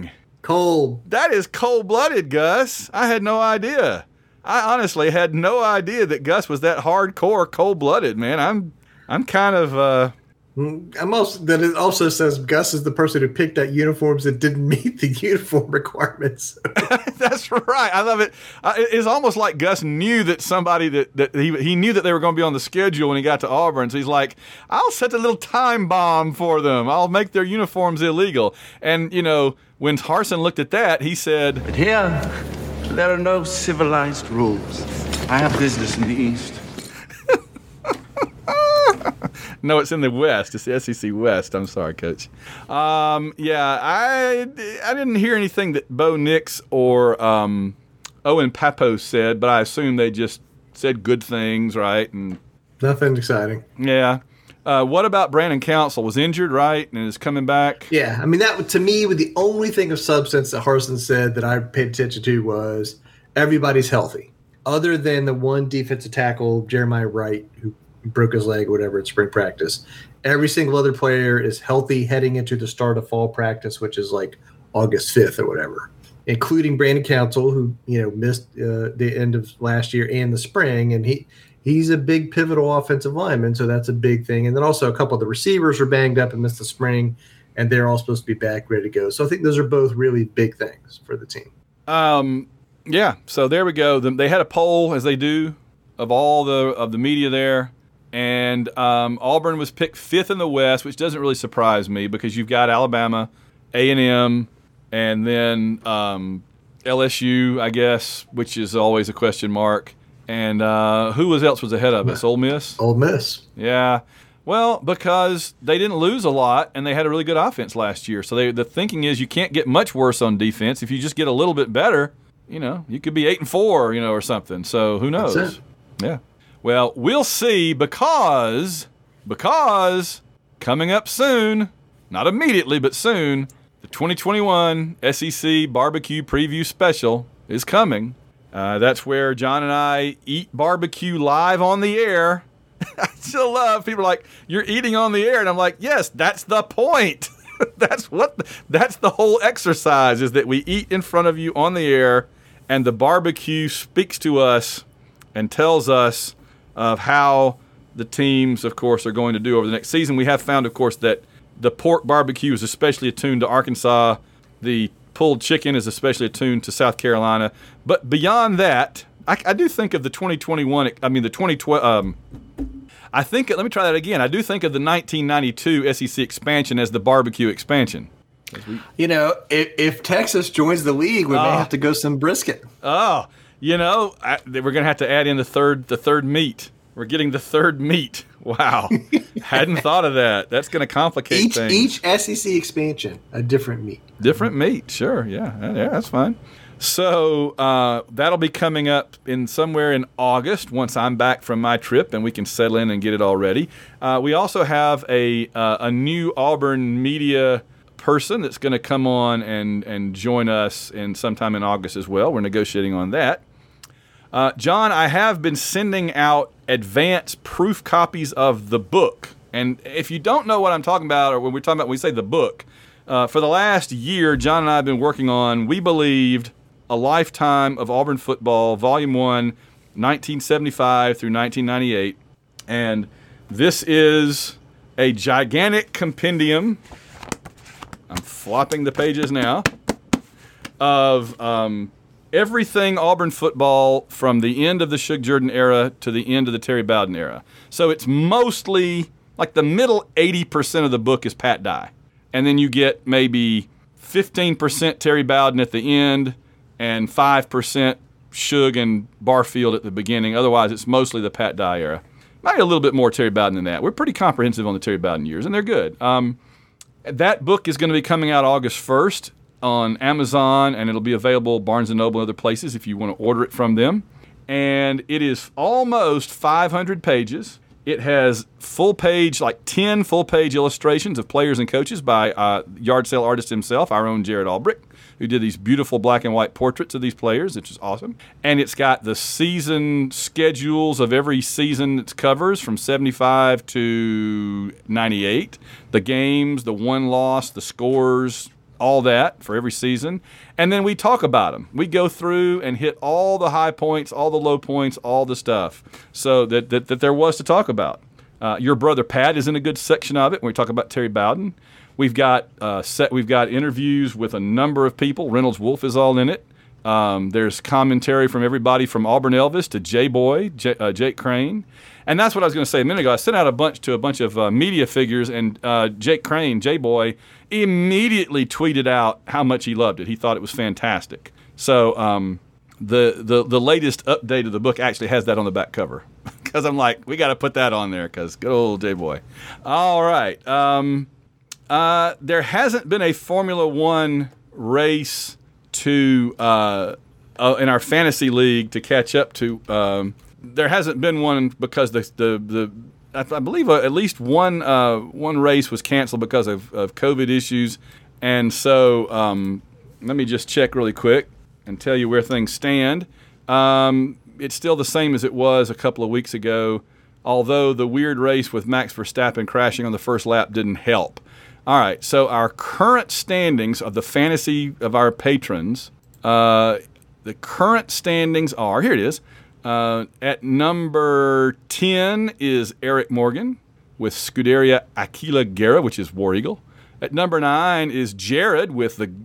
Cold. That is cold-blooded, Gus. I had no idea. I honestly had no idea that Gus was that hardcore cold-blooded, man. I'm kind of That it also says Gus is the person who picked out uniforms that didn't meet the uniform requirements. That's right. I love it. It's almost like Gus knew that somebody that he knew that they were going to be on the schedule when he got to Auburn. So he's like, I'll set a little time bomb for them. I'll make their uniforms illegal. And, when Harsin looked at that, he said, But here, there are no civilized rules. I have business in the East. No, it's in the West. It's the SEC West. I'm sorry, Coach. Yeah, I didn't hear anything that Bo Nix or Owen Papos said, but I assume they just said good things, right? And Nothing exciting. yeah. What about Brandon Council? Was injured, right, and is coming back? Yeah, I mean, that to me, the only thing of substance that Harsin said that I paid attention to was everybody's healthy, other than the one defensive tackle, Jeremiah Wright, who broke his leg or whatever at spring practice. Every single other player is healthy heading into the start of fall practice, which is like August 5th or whatever, including Brandon Council, who missed the end of last year and the spring, and he's a big pivotal offensive lineman, so that's a big thing. And then also a couple of the receivers were banged up and missed the spring, and they're all supposed to be back ready to go. So I think those are both really big things for the team. Yeah, so there we go. They had a poll, as they do, of all the media there. And Auburn was picked 5th in the West, which doesn't really surprise me because you've got Alabama, A&M, and then LSU, I guess, which is always a question mark. And who else was ahead of us? Ole Miss? Ole Miss. Yeah. Well, because they didn't lose a lot and they had a really good offense last year. So the thinking is you can't get much worse on defense. If you just get a little bit better, you could be 8-4, or something. So who knows? That's it. Yeah. Well, we'll see because coming up soon, not immediately, but soon, the 2021 SEC Barbecue Preview Special is coming. That's where John and I eat barbecue live on the air. I still love people are like, you're eating on the air. And I'm like, yes, that's the point. That's the whole exercise is that we eat in front of you on the air and the barbecue speaks to us and tells us of how the teams, of course, are going to do over the next season. We have found, of course, that the pork barbecue is especially attuned to Arkansas. The pulled chicken is especially attuned to South Carolina. But beyond that, I do think of the 2021, I mean the 2012, I think, let me try that again. I do think of the 1992 SEC expansion as the barbecue expansion. If Texas joins the league, we may have to go some brisket. Oh, we're going to have to add in the third meat. We're getting the third meat. Wow. Hadn't thought of that. That's going to complicate things. Each SEC expansion, a different meat. Different meat, sure. Yeah, that's fine. So that'll be coming up somewhere in August once I'm back from my trip and we can settle in and get it all ready. We also have a new Auburn media person that's going to come on and join us sometime in August as well. We're negotiating on that. John, I have been sending out advance proof copies of the book. And if you don't know what I'm talking about, or when we're talking about, we say the book, for the last year, John and I have been working on, we believed, A Lifetime of Auburn Football, Volume 1, 1975 through 1998. And this is a gigantic compendium. I'm flopping the pages now. Of everything Auburn football from the end of the Shug Jordan era to the end of the Terry Bowden era. So it's mostly, like the middle 80% of the book is Pat Dye. And then you get maybe 15% Terry Bowden at the end and 5% Shug and Barfield at the beginning. Otherwise, it's mostly the Pat Dye era. Maybe a little bit more Terry Bowden than that. We're pretty comprehensive on the Terry Bowden years, and they're good. That book is going to be coming out August 1st on Amazon, and it'll be available Barnes & Noble and other places if you want to order it from them. And it is almost 500 pages. It has like 10 full-page illustrations of players and coaches by yard sale artist himself, our own Jared Albrick, who did these beautiful black and white portraits of these players, which is awesome. And it's got the season schedules of every season it covers from 75 to 98, the games, the won-loss, the scores, all that for every season. And then we talk about them. We go through and hit all the high points, all the low points, all the stuff so that there was to talk about. Your brother Pat is in a good section of it when we talk about Terry Bowden. We've got interviews with a number of people. Reynolds Wolf is all in it. There's commentary from everybody from Auburn Elvis to J-Boy, Jake Crane. And that's what I was going to say a minute ago. I sent out a bunch of media figures, and Jake Crane, J-Boy, immediately tweeted out how much he loved it. He thought it was fantastic. So the latest update of the book actually has that on the back cover. Because I'm like, we got to put that on there because good old J-Boy. All right. There hasn't been a Formula One race to in our fantasy league to catch up to. There hasn't been one because I believe at least one race was canceled because of COVID issues, and so let me just check really quick and tell you where things stand. It's still the same as it was a couple of weeks ago, although the weird race with Max Verstappen crashing on the first lap didn't help. All right, so our current standings of the fantasy of our patrons, the current standings are, here it is, at number 10 is Eric Morgan with Scuderia Aquila Guerra, which is War Eagle. At number 9 is Jared with the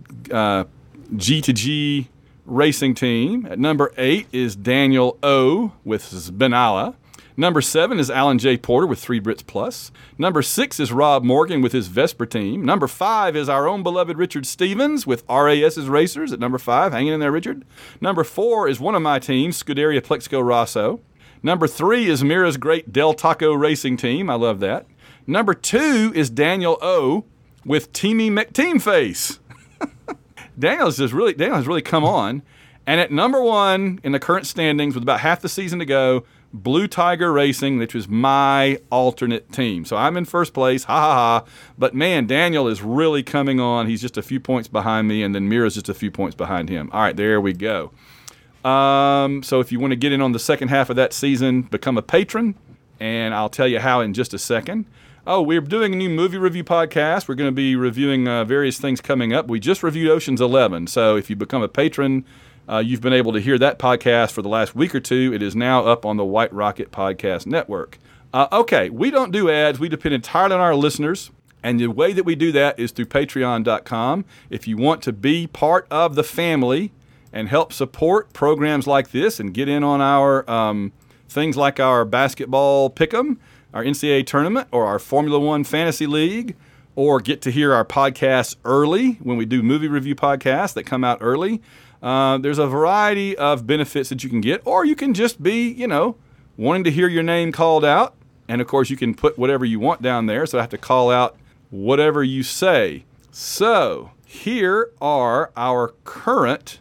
G2G Racing Team. At number 8 is Daniel O with Zbenala. Number 7 is Alan J. Porter with 3 Brits Plus. Number 6 is Rob Morgan with his Vesper team. Number 5 is our own beloved Richard Stevens with RAS's Racers at number 5. Hanging in there, Richard. Number 4 is one of my teams, Scuderia Plexico Rosso. Number 3 is Mira's great Del Taco Racing Team. I love that. Number 2 is Daniel O with Teamy McTeamface. Daniel has really come on. And at number 1 in the current standings with about half the season to go, Blue Tiger Racing, which was my alternate team. So I'm in first place, ha ha ha. But man, Daniel is really coming on. He's just a few points behind me, and then Mira's just a few points behind him. All right, there we go. So if you want to get in on the second half of that season, become a patron, and I'll tell you how in just a second. Oh, we're doing a new movie review podcast. We're going to be reviewing various things coming up. We just reviewed Ocean's 11, so if you become a patron, you've been able to hear that podcast for the last week or two. It is now up on the White Rocket Podcast Network. Okay, we don't do ads. We depend entirely on our listeners, and the way that we do that is through Patreon.com. If you want to be part of the family and help support programs like this and get in on our things like our basketball pick'em, our NCAA tournament, or our Formula One Fantasy League, or get to hear our podcasts early when we do movie review podcasts that come out early. There's a variety of benefits that you can get, or you can just be, wanting to hear your name called out. And, of course, you can put whatever you want down there, so I have to call out whatever you say. So here are our current,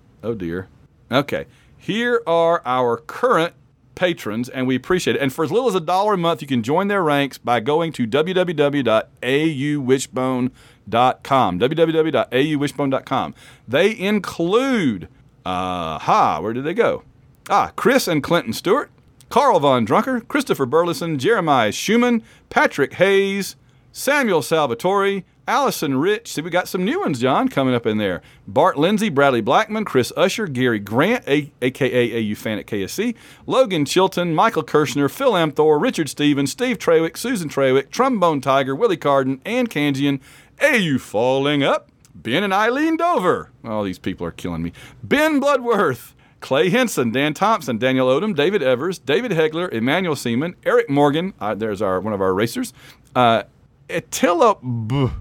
here are our current patrons, and we appreciate it. And for as little as $1 a month, you can join their ranks by going to www.auwishbone.com. www.auwishbone.com. They include, where did they go? Chris and Clinton Stewart, Carl Von Drunker, Christopher Burleson, Jeremiah Schumann, Patrick Hayes, Samuel Salvatore, Allison Rich. See, we got some new ones, John, coming up in there. Bart Lindsay, Bradley Blackman, Chris Usher, Gary Grant, a.k.a. AU Fan at KSC, Logan Chilton, Michael Kirshner, Phil Amthor, Richard Stevens, Steve Trawick, Susan Trawick, Trombone Tiger, Willie Carden, Ann Kanjian, AU Falling Up, Ben and Eileen Dover. All these people are killing me. Ben Bloodworth, Clay Henson, Dan Thompson, Daniel Odom, David Evers, David Hegler, Emmanuel Seaman, Eric Morgan. There's one of our racers. Etilope.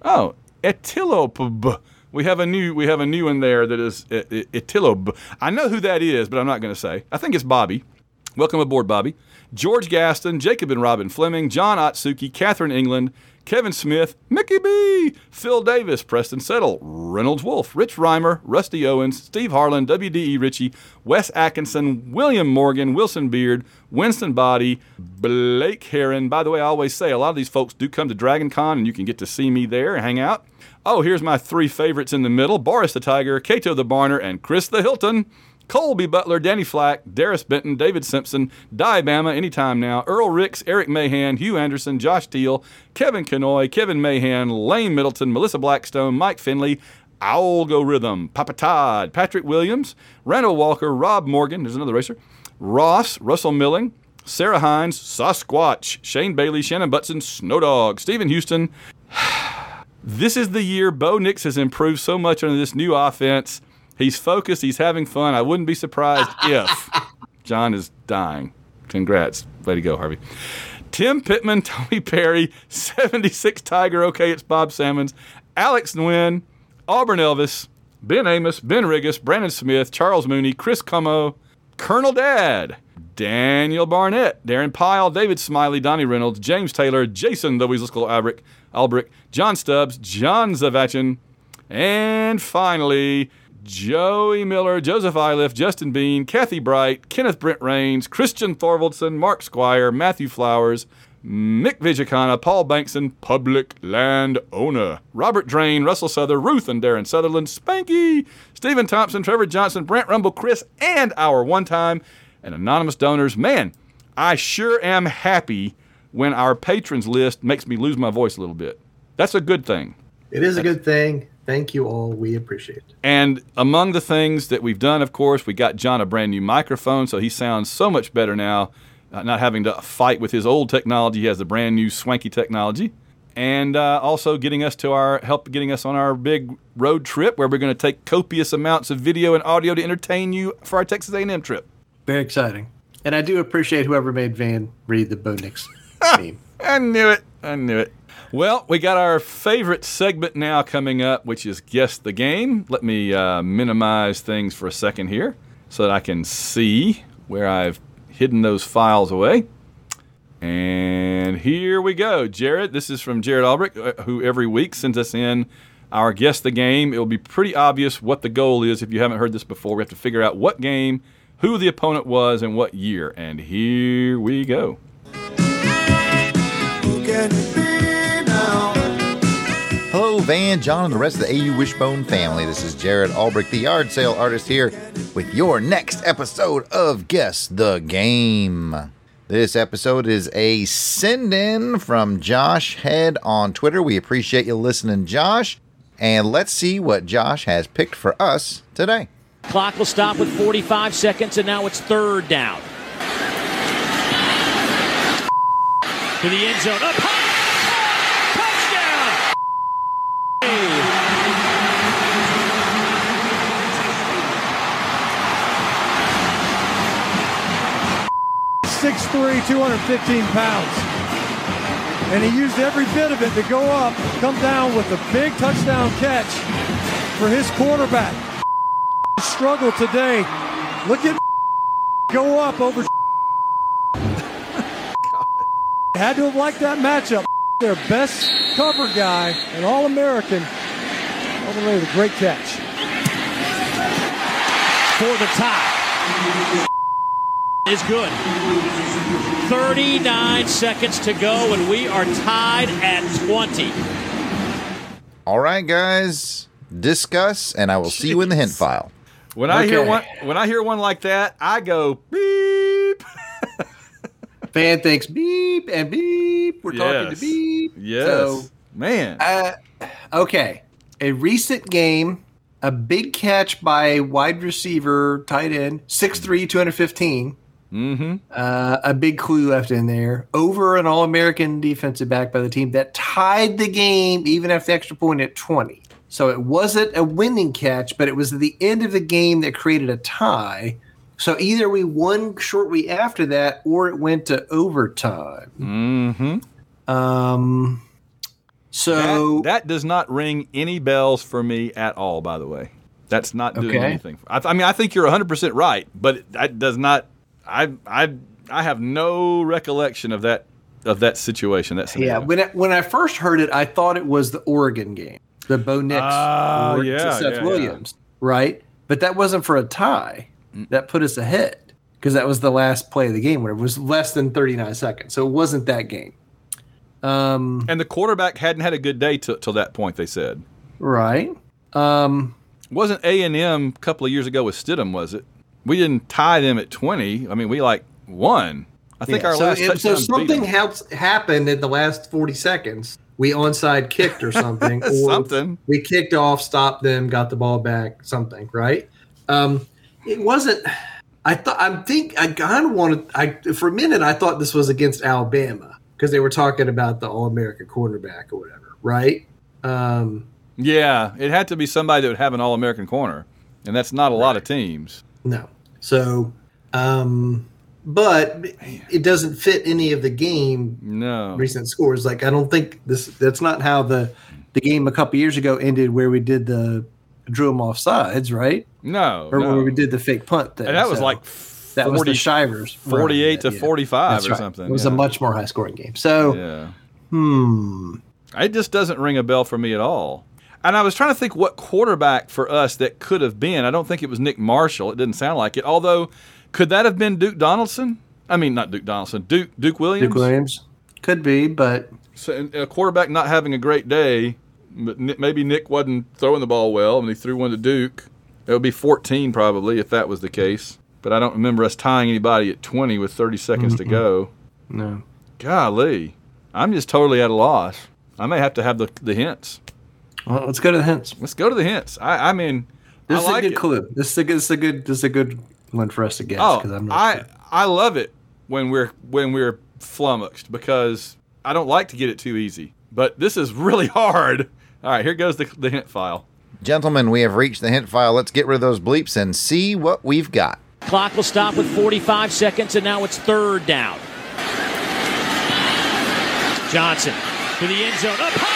We have a new one there that is Etilope. I know who that is, but I'm not going to say. I think it's Bobby. Welcome aboard, Bobby. George Gaston, Jacob and Robin Fleming, John Otsuki, Catherine England, Kevin Smith, Mickey B, Phil Davis, Preston Settle, Reynolds Wolf, Rich Reimer, Rusty Owens, Steve Harlan, WDE Ritchie, Wes Atkinson, William Morgan, Wilson Beard, Winston Body, Blake Heron. By the way, I always say a lot of these folks do come to Dragon Con, and you can get to see me there and hang out. Oh, here's my 3 favorites in the middle: Boris the Tiger, Cato the Barner, and Chris the Hilton. Colby Butler, Danny Flack, Darius Benton, David Simpson, Di Bama, Anytime Now, Earl Ricks, Eric Mahan, Hugh Anderson, Josh Teal, Kevin Kenoy, Kevin Mahan, Lane Middleton, Melissa Blackstone, Mike Finley, Algorithm, Papa Todd, Patrick Williams, Randall Walker, Rob Morgan, there's another racer, Ross, Russell Milling, Sarah Hines, Sasquatch, Shane Bailey, Shannon Butson, Snowdog, Stephen Houston. This is the year Bo Nix has improved so much under this new offense. He's focused. He's having fun. I wouldn't be surprised if John is dying. Congrats. Way to go, Harvey. Tim Pittman, Tony Perry, 76 Tiger, okay, it's Bob Sammons, Alex Nguyen, Auburn Elvis, Ben Amos, Ben Riggis, Brandon Smith, Charles Mooney, Chris Como, Colonel Dad, Daniel Barnett, Darren Pyle, David Smiley, Donnie Reynolds, James Taylor, Jason the Weasel Skull Albrick, John Stubbs, John Zavachin, and finally, Joey Miller, Joseph Iliff, Justin Bean, Kathy Bright, Kenneth Brent Rains, Christian Thorvaldson, Mark Squire, Matthew Flowers, Mick Vijacana, Paul Bankson, Public Land Owner, Robert Drain, Russell Souther, Ruth and Darren Sutherland, Spanky, Stephen Thompson, Trevor Johnson, Brant Rumble, Chris, and our one-time and anonymous donors. Man, I sure am happy when our patrons list makes me lose my voice a little bit. That's a good thing. It is a good thing. Thank you all. We appreciate it. And among the things that we've done, of course, we got John a brand new microphone, so he sounds so much better now, not having to fight with his old technology. He has the brand new swanky technology. And also getting us on our big road trip where we're going to take copious amounts of video and audio to entertain you for our Texas A&M trip. Very exciting. And I do appreciate whoever made Van read the Bo Nix theme. I knew it. Well, we got our favorite segment now coming up, which is Guess the Game. Let me minimize things for a second here so that I can see where I've hidden those files away. And here we go. Jared, this is from Jared Albrick, who every week sends us in our Guess the Game. It will be pretty obvious what the goal is if you haven't heard this before. We have to figure out what game, who the opponent was, and what year. And here we go. Hello, Van, John, and the rest of the AU Wishbone family. This is Jared Albrick, the yard sale artist, here with your next episode of Guess the Game. This episode is a send-in from Josh Head on Twitter. We appreciate you listening, Josh. And let's see what Josh has picked for us today. Clock will stop with 45 seconds, and now it's third down. To the end zone. Up high! Touchdown! 6'3", 215 pounds. And he used every bit of it to go up, come down with a big touchdown catch for his quarterback. Struggle today. Look at go up over. Had to have liked that matchup. Their best cover guy, an All-American. Overlay with a great catch. For the tie. Is good. 39 seconds to go, and we are tied at 20. All right, guys. Discuss, and I will see you in the hint file. When I hear one like that, I go beep. Van thinks beep and beep. We're talking to beep. Yes. So, man. Okay. A recent game, a big catch by wide receiver, tight end, 6'3", 215. Mm-hmm. A big clue left in there. Over an All-American defensive back by the team that tied the game even after the extra point at 20. So it wasn't a winning catch, but it was at the end of the game that created a tie. So either we won shortly after that, or it went to overtime. Mm-hmm. So that does not ring any bells for me at all. By the way, that's not doing anything. I think you're 100% right, but that does not. I have no recollection of that situation. That scenario. Yeah. When I first heard it, I thought it was the Oregon game, the Bo Nix to Seth Williams, right? But that wasn't for a tie. That put us ahead because that was the last play of the game where it was less than 39 seconds. So it wasn't that game. And the quarterback hadn't had a good day till that point, they said. Right. Wasn't A&M a couple of years ago with Stidham, was it? We didn't tie them at 20. I mean, we won. I think our last touchdown so something happened in the last 40 seconds we onside kicked or something, or Something. we kicked off, stopped them, got the ball back, something, right? It wasn't. I kind of wanted. For a minute, I thought this was against Alabama because they were talking about the All-American quarterback or whatever, right? Yeah, it had to be somebody that would have an All-American corner, and that's not a lot of teams. No. So, but it doesn't fit any of the game. No. Recent scores. Like, I don't think that's not how the game a couple years ago ended, where we did drew them off sides, right? No. Or where we did the fake punt thing. And that was like 40, that was the Shivers 48 to 45 That's or right. something. It was a much more high scoring game. So, it just doesn't ring a bell for me at all. And I was trying to think what quarterback for us that could have been. I don't think it was Nick Marshall. It didn't sound like it. Although, could that have been Duke Donaldson? I mean, not Duke Donaldson. Duke Williams? Duke Williams. Could be, but... So a quarterback not having a great day, but maybe Nick wasn't throwing the ball well, and he threw one to Duke. It would be 14 probably if that was the case. But I don't remember us tying anybody at 20 with 30 seconds to go. No. Golly. I'm just totally at a loss. I may have to have the hints. Well, let's go to the hints. Let's go to the hints. I mean, this I is like a good clue. This is a good one for us to guess. Oh, I'm not sure. I love it when we're flummoxed because I don't like to get it too easy. But this is really hard. All right, here goes the hint file. Gentlemen, we have reached the hint file. Let's get rid of those bleeps and see what we've got. Clock will stop with 45 seconds, and now it's third down. Johnson to the end zone. Up high.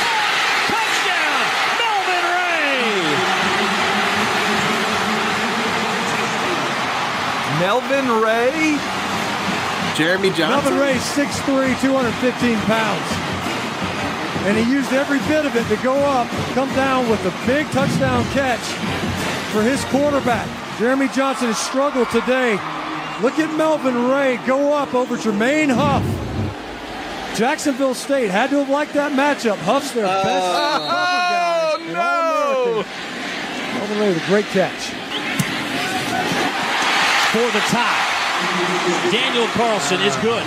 Melvin Ray? Jeremy Johnson? Melvin Ray, 6'3", 215 pounds. And he used every bit of it to go up, come down with a big touchdown catch for his quarterback. Jeremy Johnson has struggled today. Look at Melvin Ray go up over Jermaine Huff. Jacksonville State had to have liked that matchup. Huff's their best cover guy. Oh, no! Melvin Ray with a great catch. For the tie. Daniel Carlson is good.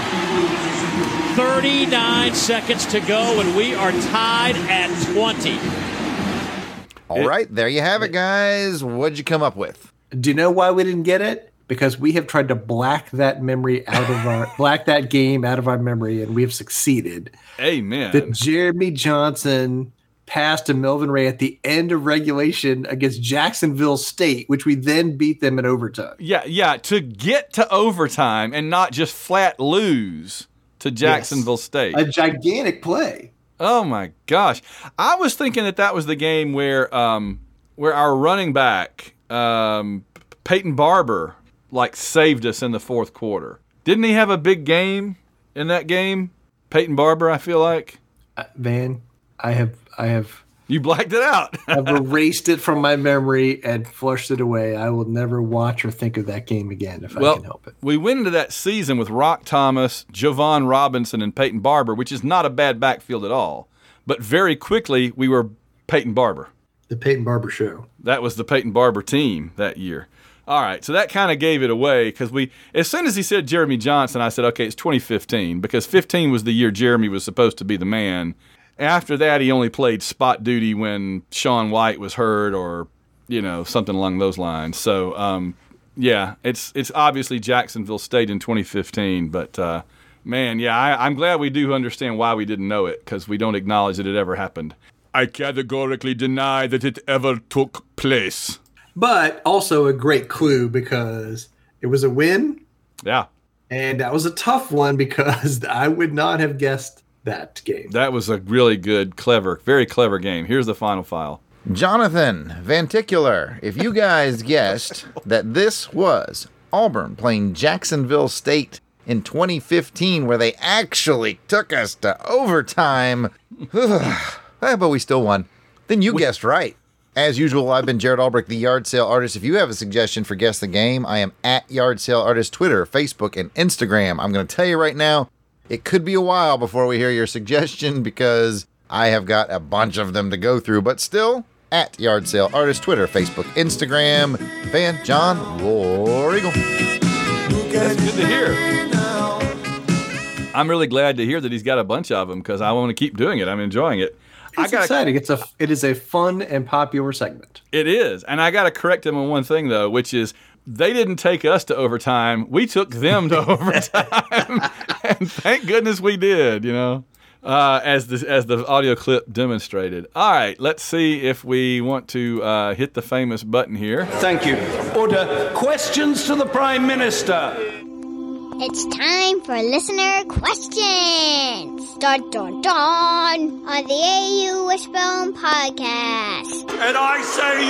39 seconds to go, and we are tied at 20. All right, there you have it, guys. What'd you come up with? Do you know why we didn't get it? Because we have tried to black that game out of our memory, and we have succeeded. Amen. That Jeremy Johnson passed to Melvin Ray at the end of regulation against Jacksonville State, which we then beat them in overtime. Yeah, to get to overtime and not just flat lose to Jacksonville State. A gigantic play. Oh, my gosh. I was thinking that was the game where our running back, Peyton Barber, saved us in the fourth quarter. Didn't he have a big game in that game? Peyton Barber, I feel like. Van, I have. You blacked it out. I've erased it from my memory and flushed it away. I will never watch or think of that game again if I can help it. We went into that season with Rock Thomas, Jovan Robinson, and Peyton Barber, which is not a bad backfield at all. But very quickly, we were Peyton Barber. The Peyton Barber show. That was the Peyton Barber team that year. All right, so that kind of gave it away because as soon as he said Jeremy Johnson, I said, okay, it's 2015 because 15 was the year Jeremy was supposed to be the man. After that, he only played spot duty when Sean White was hurt or, something along those lines. So, it's obviously Jacksonville State in 2015. But, I'm glad we do understand why we didn't know it because we don't acknowledge that it ever happened. I categorically deny that it ever took place. But also a great clue because it was a win. Yeah. And that was a tough one because I would not have guessed that game. That was a really good, very clever game. Here's the final file. Jonathan Vanticular, if you guys guessed that this was Auburn playing Jacksonville State in 2015, where they actually took us to overtime, but we still won, then you guessed right. As usual, I've been Jared Albrecht, the Yard Sale Artist. If you have a suggestion for Guess the Game, I am at Yard Sale Artist, Twitter, Facebook, and Instagram. I'm going to tell you right now, it could be a while before we hear your suggestion because I have got a bunch of them to go through, but still, at Yard Sale Artist, Twitter, Facebook, Instagram. Van, John, War Eagle. That's good to hear. I'm really glad to hear that he's got a bunch of them because I want to keep doing it. I'm enjoying it. It's exciting. It is a fun and popular segment. It is. And I got to correct him on one thing, though, which is they didn't take us to overtime. We took them to overtime. And thank goodness we did, as the audio clip demonstrated. All right, let's see if we want to hit the famous button here. Thank you. Order. Questions to the Prime Minister. It's time for listener questions. Dun, dun, dun, on the AU Wishbone podcast. And I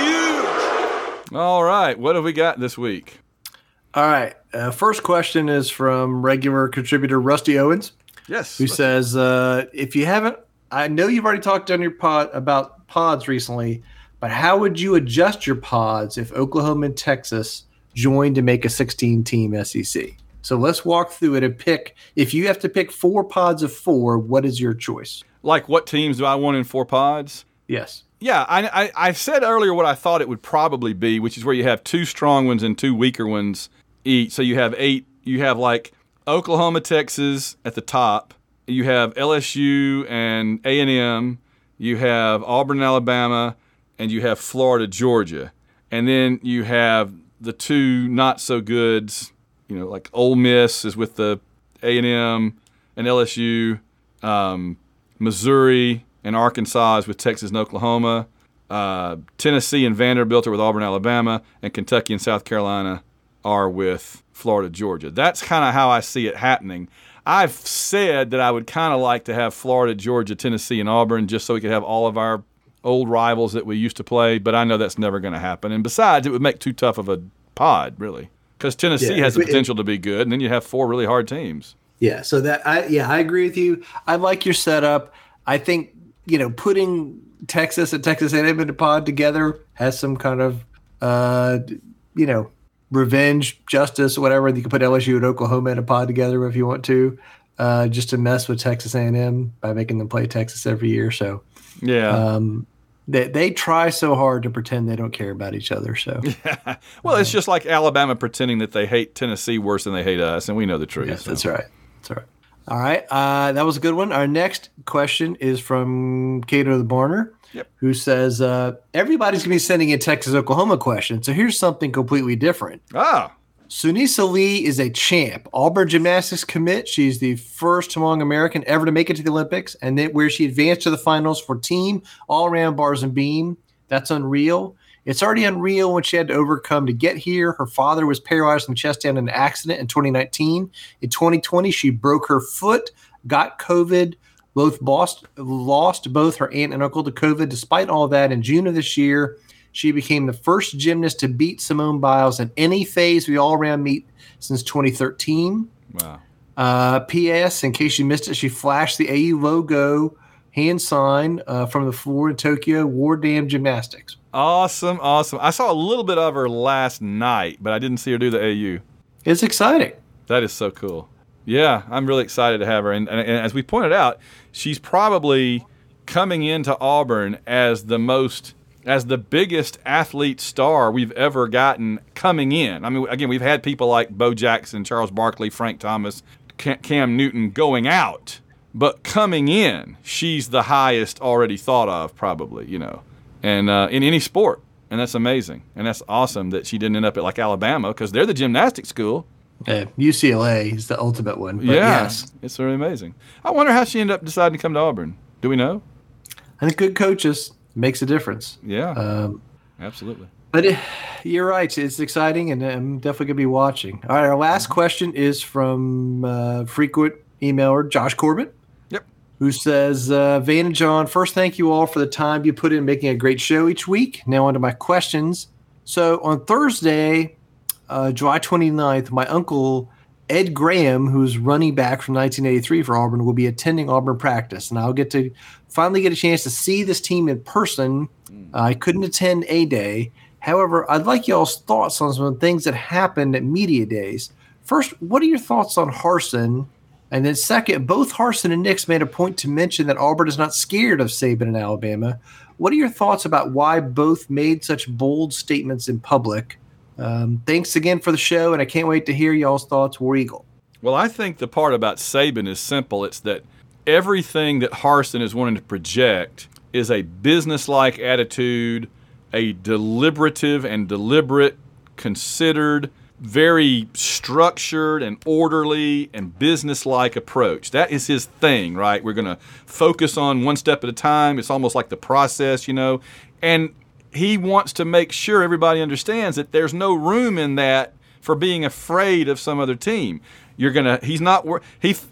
say you. All right, what have we got this week? All right, first question is from regular contributor Rusty Owens. Yes. Who says, if you haven't, I know you've already talked on your pod about pods recently, but how would you adjust your pods if Oklahoma and Texas joined to make a 16-team SEC? So let's walk through it and pick. If you have to pick 4 pods of 4, what is your choice? Like what teams do I want in 4 pods? Yes. Yeah, I said earlier what I thought it would probably be, which is where you have 2 strong ones and 2 weaker ones each. So you have 8. You have like Oklahoma, Texas at the top. You have LSU and A&M. You have Auburn, Alabama, and you have Florida, Georgia. And then you have the 2 not so goods. Like Ole Miss is with the A&M and LSU. Missouri and Arkansas is with Texas and Oklahoma. Tennessee and Vanderbilt are with Auburn, Alabama. And Kentucky and South Carolina are with Florida, Georgia. That's kind of how I see it happening. I've said that I would kind of like to have Florida, Georgia, Tennessee, and Auburn just so we could have all of our old rivals that we used to play. But I know that's never going to happen. And besides, it would make too tough of a pod, really. Because Tennessee has the potential to be good, and then you have 4 really hard teams. Yeah, so I agree with you. I like your setup. I think putting Texas and Texas A&M in a pod together has some kind of revenge, justice, whatever. You can put LSU and Oklahoma in a pod together if you want to, just to mess with Texas A&M by making them play Texas every year. So yeah. They try so hard to pretend they don't care about each other. So, yeah. Well, it's just like Alabama pretending that they hate Tennessee worse than they hate us, and we know the truth. Yes, so. That's right. All right, that was a good one. Our next question is from Cato the Barner, who says, everybody's going to be sending in Texas-Oklahoma questions, so here's something completely different. Sunisa Lee is a champ. Auburn gymnastics commit. She's the first Hmong American ever to make it to the Olympics, and then where she advanced to the finals for team all-around bars and beam. That's unreal. It's already unreal when she had to overcome to get here. Her father was paralyzed from the chest down in an accident in 2019. In 2020, she broke her foot, got COVID, lost both her aunt and uncle to COVID. Despite all that, in June of this year, she became the first gymnast to beat Simone Biles in any phase we all-around meet since 2013. Wow. P.S. In case you missed it, she flashed the AU logo hand sign from the floor in Tokyo, War Dam Gymnastics. Awesome. I saw a little bit of her last night, but I didn't see her do the AU. It's exciting. That is so cool. Yeah, I'm really excited to have her. And as we pointed out, she's probably coming into Auburn as the biggest athlete star we've ever gotten coming in. I mean, again, we've had people like Bo Jackson, Charles Barkley, Frank Thomas, Cam Newton going out. But coming in, she's the highest already thought of, probably, and in any sport. And that's amazing. And that's awesome that she didn't end up at like Alabama because they're the gymnastics school. Yeah, UCLA is the ultimate one. But yes. It's really amazing. I wonder how she ended up deciding to come to Auburn. Do we know? I think good coaches makes a difference. Yeah, absolutely. But you're right. It's exciting, and I'm definitely going to be watching. All right, our last question is from frequent emailer Josh Corbett. Who says, Van and John, first, thank you all for the time you put in making a great show each week. Now on to my questions. So on Thursday, July 29th, my uncle, Ed Graham, who's running back from 1983 for Auburn, will be attending Auburn practice. And I'll finally get a chance to see this team in person. I couldn't attend A-Day. However, I'd like y'all's thoughts on some of the things that happened at media days. First, what are your thoughts on Harsin? And then second, both Harsin and Nix made a point to mention that Auburn is not scared of Saban in Alabama. What are your thoughts about why both made such bold statements in public? Thanks again for the show, and I can't wait to hear y'all's thoughts, War Eagle. Well, I think the part about Saban is simple. It's that everything that Harsin is wanting to project is a business-like attitude, a deliberative and deliberate, considered, very structured and orderly and business-like approach. That is his thing, right? We're going to focus on one step at a time. It's almost like the process, And he wants to make sure everybody understands that there's no room in that for being afraid of some other team. I think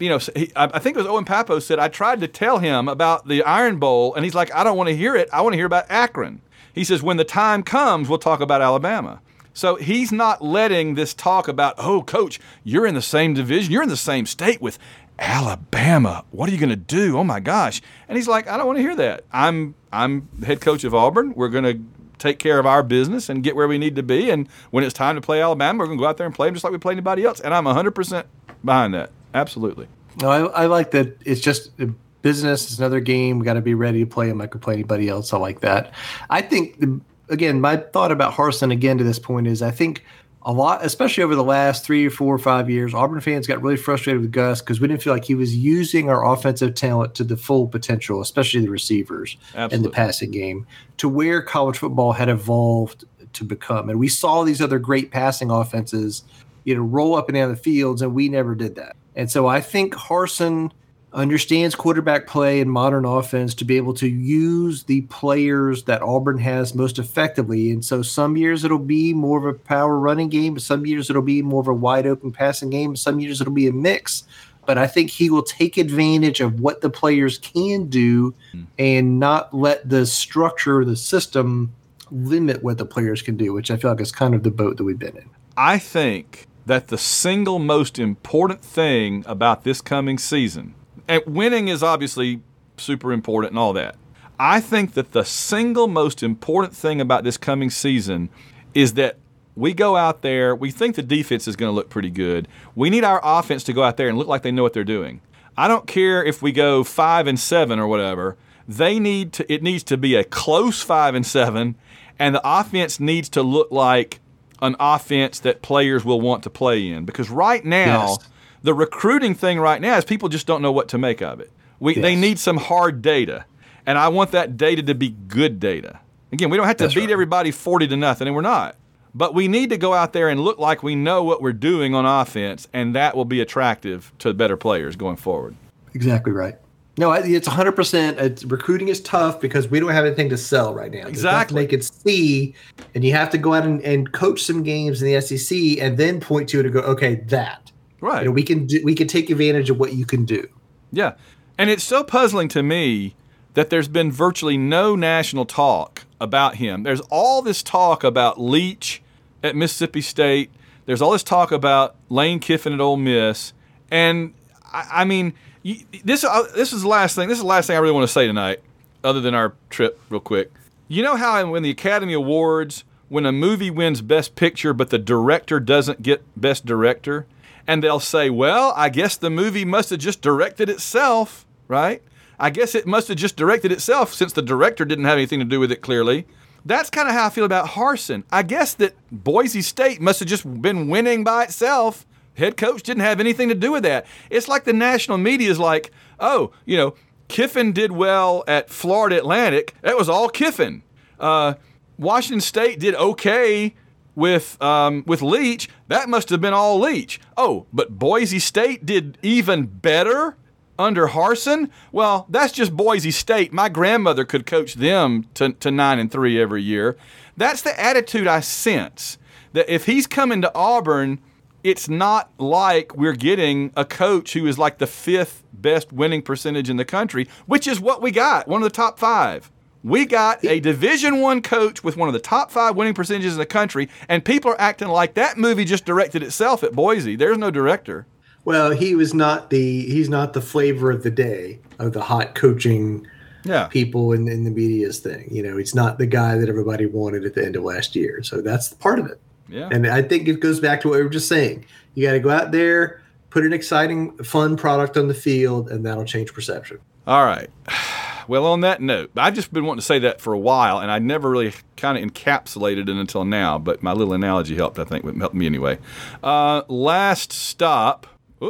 it was Owen Pappo said, I tried to tell him about the Iron Bowl, and he's like, I don't want to hear it. I want to hear about Akron. He says, when the time comes, we'll talk about Alabama. So he's not letting this talk about, oh, coach, you're in the same division. You're in the same state with Alabama. What are you going to do? Oh, my gosh. And he's like, I don't want to hear that. I'm head coach of Auburn. We're going to take care of our business and get where we need to be. And when it's time to play Alabama, we're going to go out there and play them just like we play anybody else. And I'm 100% behind that. Absolutely. No, I like that. It's just business. It's another game. We got to be ready to play them like we play anybody else. I like that. I think again, my thought about Harsin again to this point is I think a lot, especially over the last 3 or 4 or 5 years, Auburn fans got really frustrated with Gus because we didn't feel like he was using our offensive talent to the full potential, especially the receivers and the passing game, to where college football had evolved to become. And we saw these other great passing offenses, roll up and down the fields, and we never did that. And so I think Harsin understands quarterback play and modern offense to be able to use the players that Auburn has most effectively. And so some years it'll be more of a power running game, some years it'll be more of a wide open passing game, some years it'll be a mix. But I think he will take advantage of what the players can do and not let the structure of the system limit what the players can do, which I feel like is kind of the boat that we've been in. I think that the single most important thing about this coming season, and winning is obviously super important and all that. I think that the single most important thing about this coming season is that we go out there, we think the defense is going to look pretty good. We need our offense to go out there and look like they know what they're doing. I don't care if we go 5-7 or whatever. It needs to be a close 5-7, and the offense needs to look like an offense that players will want to play in. Because right now, the recruiting thing right now is people just don't know what to make of it. They need some hard data, and I want that data to be good data. Again, we don't have to beat everybody 40-0, and we're not. But we need to go out there and look like we know what we're doing on offense, and that will be attractive to better players going forward. Exactly right. No, it's 100%. Recruiting is tough because we don't have anything to sell right now. Exactly. They can see, and you have to go out and coach some games in the SEC and then point to it and go, okay, that. Right. We can take advantage of what you can do. Yeah. And it's so puzzling to me that there's been virtually no national talk about him. There's all this talk about Leach at Mississippi State. There's all this talk about Lane Kiffin at Ole Miss. And, I mean, this is the last thing. This is the last thing I really want to say tonight, other than our trip real quick. You know how when the Academy Awards, when a movie wins Best Picture but the director doesn't get Best Director, and they'll say, well, I guess the movie must have just directed itself, right? I guess it must have just directed itself since the director didn't have anything to do with it, clearly. That's kind of how I feel about Harsin. I guess that Boise State must have just been winning by itself. Head coach didn't have anything to do with that. It's like the national media is like, oh, Kiffin did well at Florida Atlantic. That was all Kiffin. Washington State did okay with Leach. That must have been all Leach. Oh, but Boise State did even better under Harsin? Well, that's just Boise State. My grandmother could coach them to 9-3 every year. That's the attitude I sense. That if he's coming to Auburn, it's not like we're getting a coach who is like the 5th best winning percentage in the country, which is what we got, one of the top 5. We got a Division I coach with one of the top 5 winning percentages in the country, and people are acting like that movie just directed itself at Boise. There's no director. Well, he's not the flavor of the day of the hot coaching people in the media's thing. He's not the guy that everybody wanted at the end of last year. So that's part of it. Yeah. And I think it goes back to what we were just saying. You got to go out there, put an exciting, fun product on the field, and that'll change perception. All right. Well, on that note, I've just been wanting to say that for a while, and I never really kind of encapsulated it until now, but my little analogy helped, I think. It helped me anyway. Last stop.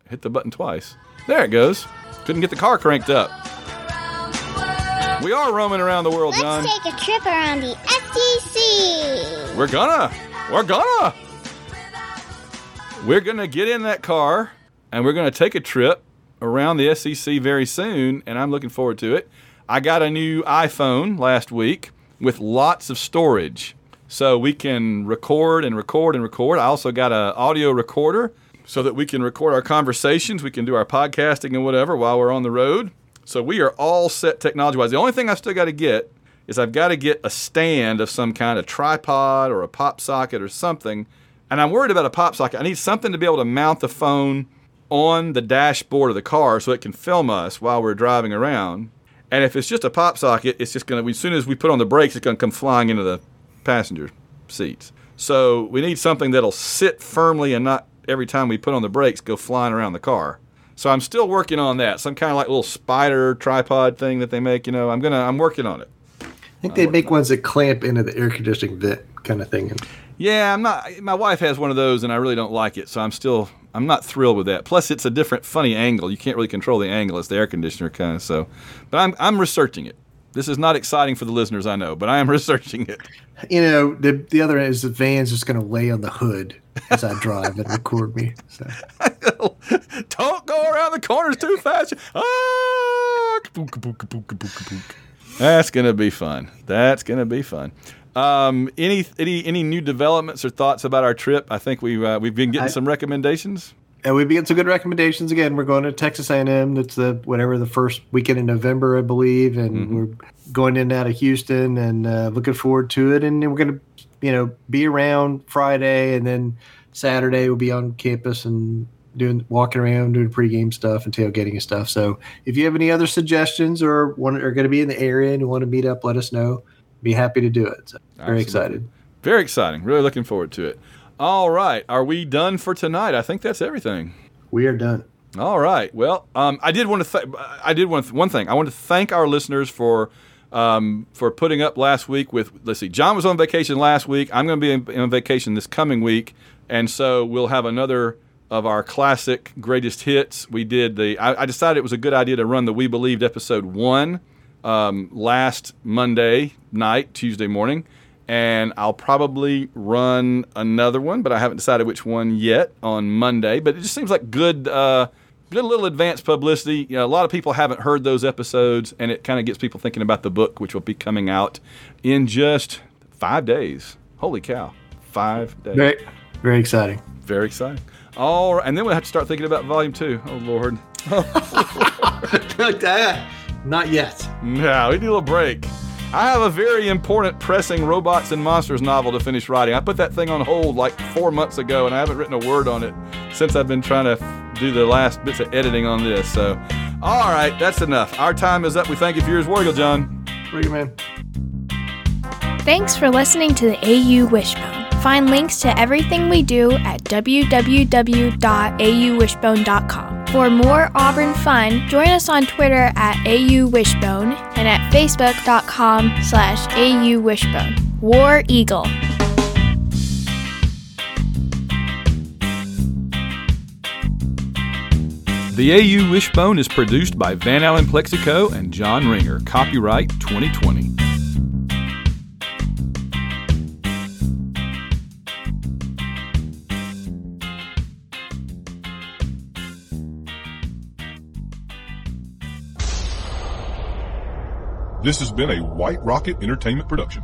Hit the button twice. There it goes. Couldn't get the car cranked up. We are roaming around the world, John. Let's take a trip around the SEC. We're gonna get in that car, and we're gonna take a trip around the SEC very soon, and I'm looking forward to it. I got a new iPhone last week with lots of storage, so we can record and record and record. I also got an audio recorder so that we can record our conversations. We can do our podcasting and whatever while we're on the road. So we are all set technology-wise. The only thing I still got to get is I've got to get a stand of some kind of tripod or a pop socket or something. And I'm worried about a pop socket. I need something to be able to mount the phone on the dashboard of the car so it can film us while we're driving around. And if it's just a pop socket, it's just going to, as soon as we put on the brakes, it's going to come flying into the passenger seats. So we need something that'll sit firmly and not every time we put on the brakes go flying around the car. So I'm still working on that. Some kind of like little spider tripod thing that they make. You know, I'm working on it. I think they make ones that clamp into the air conditioning vent kind of thing. Yeah, my wife has one of those, and I really don't like it. So I'm not thrilled with that. Plus, it's a different, funny angle. You can't really control the angle. It's the air conditioner kind of. So, but I'm researching it. This is not exciting for the listeners, I know, but I am researching it. You know, the other is the van's just going to lay on the hood as I drive and record me. So. Don't go around the corners too fast. That's going to be fun. Any new developments or thoughts about our trip? I think we've been getting some recommendations. And we've been getting some good recommendations. Again, we're going to Texas A&M. That's the first weekend in November, I believe, and we're going in and out of Houston and looking forward to it. And then we're going to, be around Friday, and then Saturday we'll be on campus and walking around, doing pregame stuff and tailgating and stuff. So if you have any other suggestions or are going to be in the area and you want to meet up, let us know. Be happy to do it. So very excited. Very exciting. Really looking forward to it. All right. Are we done for tonight? I think that's everything. We are done. All right. Well, I did want to one thing. I want to thank our listeners for putting up last week with, let's see, John was on vacation last week. I'm going to be on vacation this coming week. And so we'll have another of our classic greatest hits. We did I decided it was a good idea to run the We Believed episode 1 last Monday night, Tuesday morning. And I'll probably run another one, but I haven't decided which one yet on Monday. But it just seems like good little advanced publicity. A lot of people haven't heard those episodes, and it kind of gets people thinking about the book, which will be coming out in just 5 days. Holy cow, 5 days. Very, very exciting. Very exciting. All right, and then we'll have to start thinking about Volume 2. Oh, Lord. Not yet. No, we need a little break. I have a very important, pressing Robots and Monsters novel to finish writing. I put that thing on hold like 4 months ago, and I haven't written a word on it since I've been trying to do the last bits of editing on this. So, all right, that's enough. Our time is up. We thank you for yours. War Eagle, John. War Eagle, man. Thanks for listening to the AU Wishbone. Find links to everything we do at www.auwishbone.com. For more Auburn fun, join us on Twitter at AUWishbone and at Facebook.com/AUWishbone. War Eagle. The AU Wishbone is produced by Van Allen Plexico and John Ringer. Copyright 2020. This has been a White Rocket Entertainment production.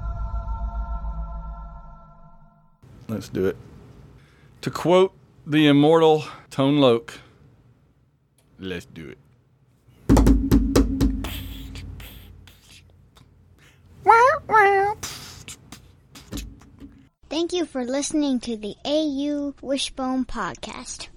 Let's do it. To quote the immortal Tone Loc, let's do it. Thank you for listening to the AU Wishbone Podcast.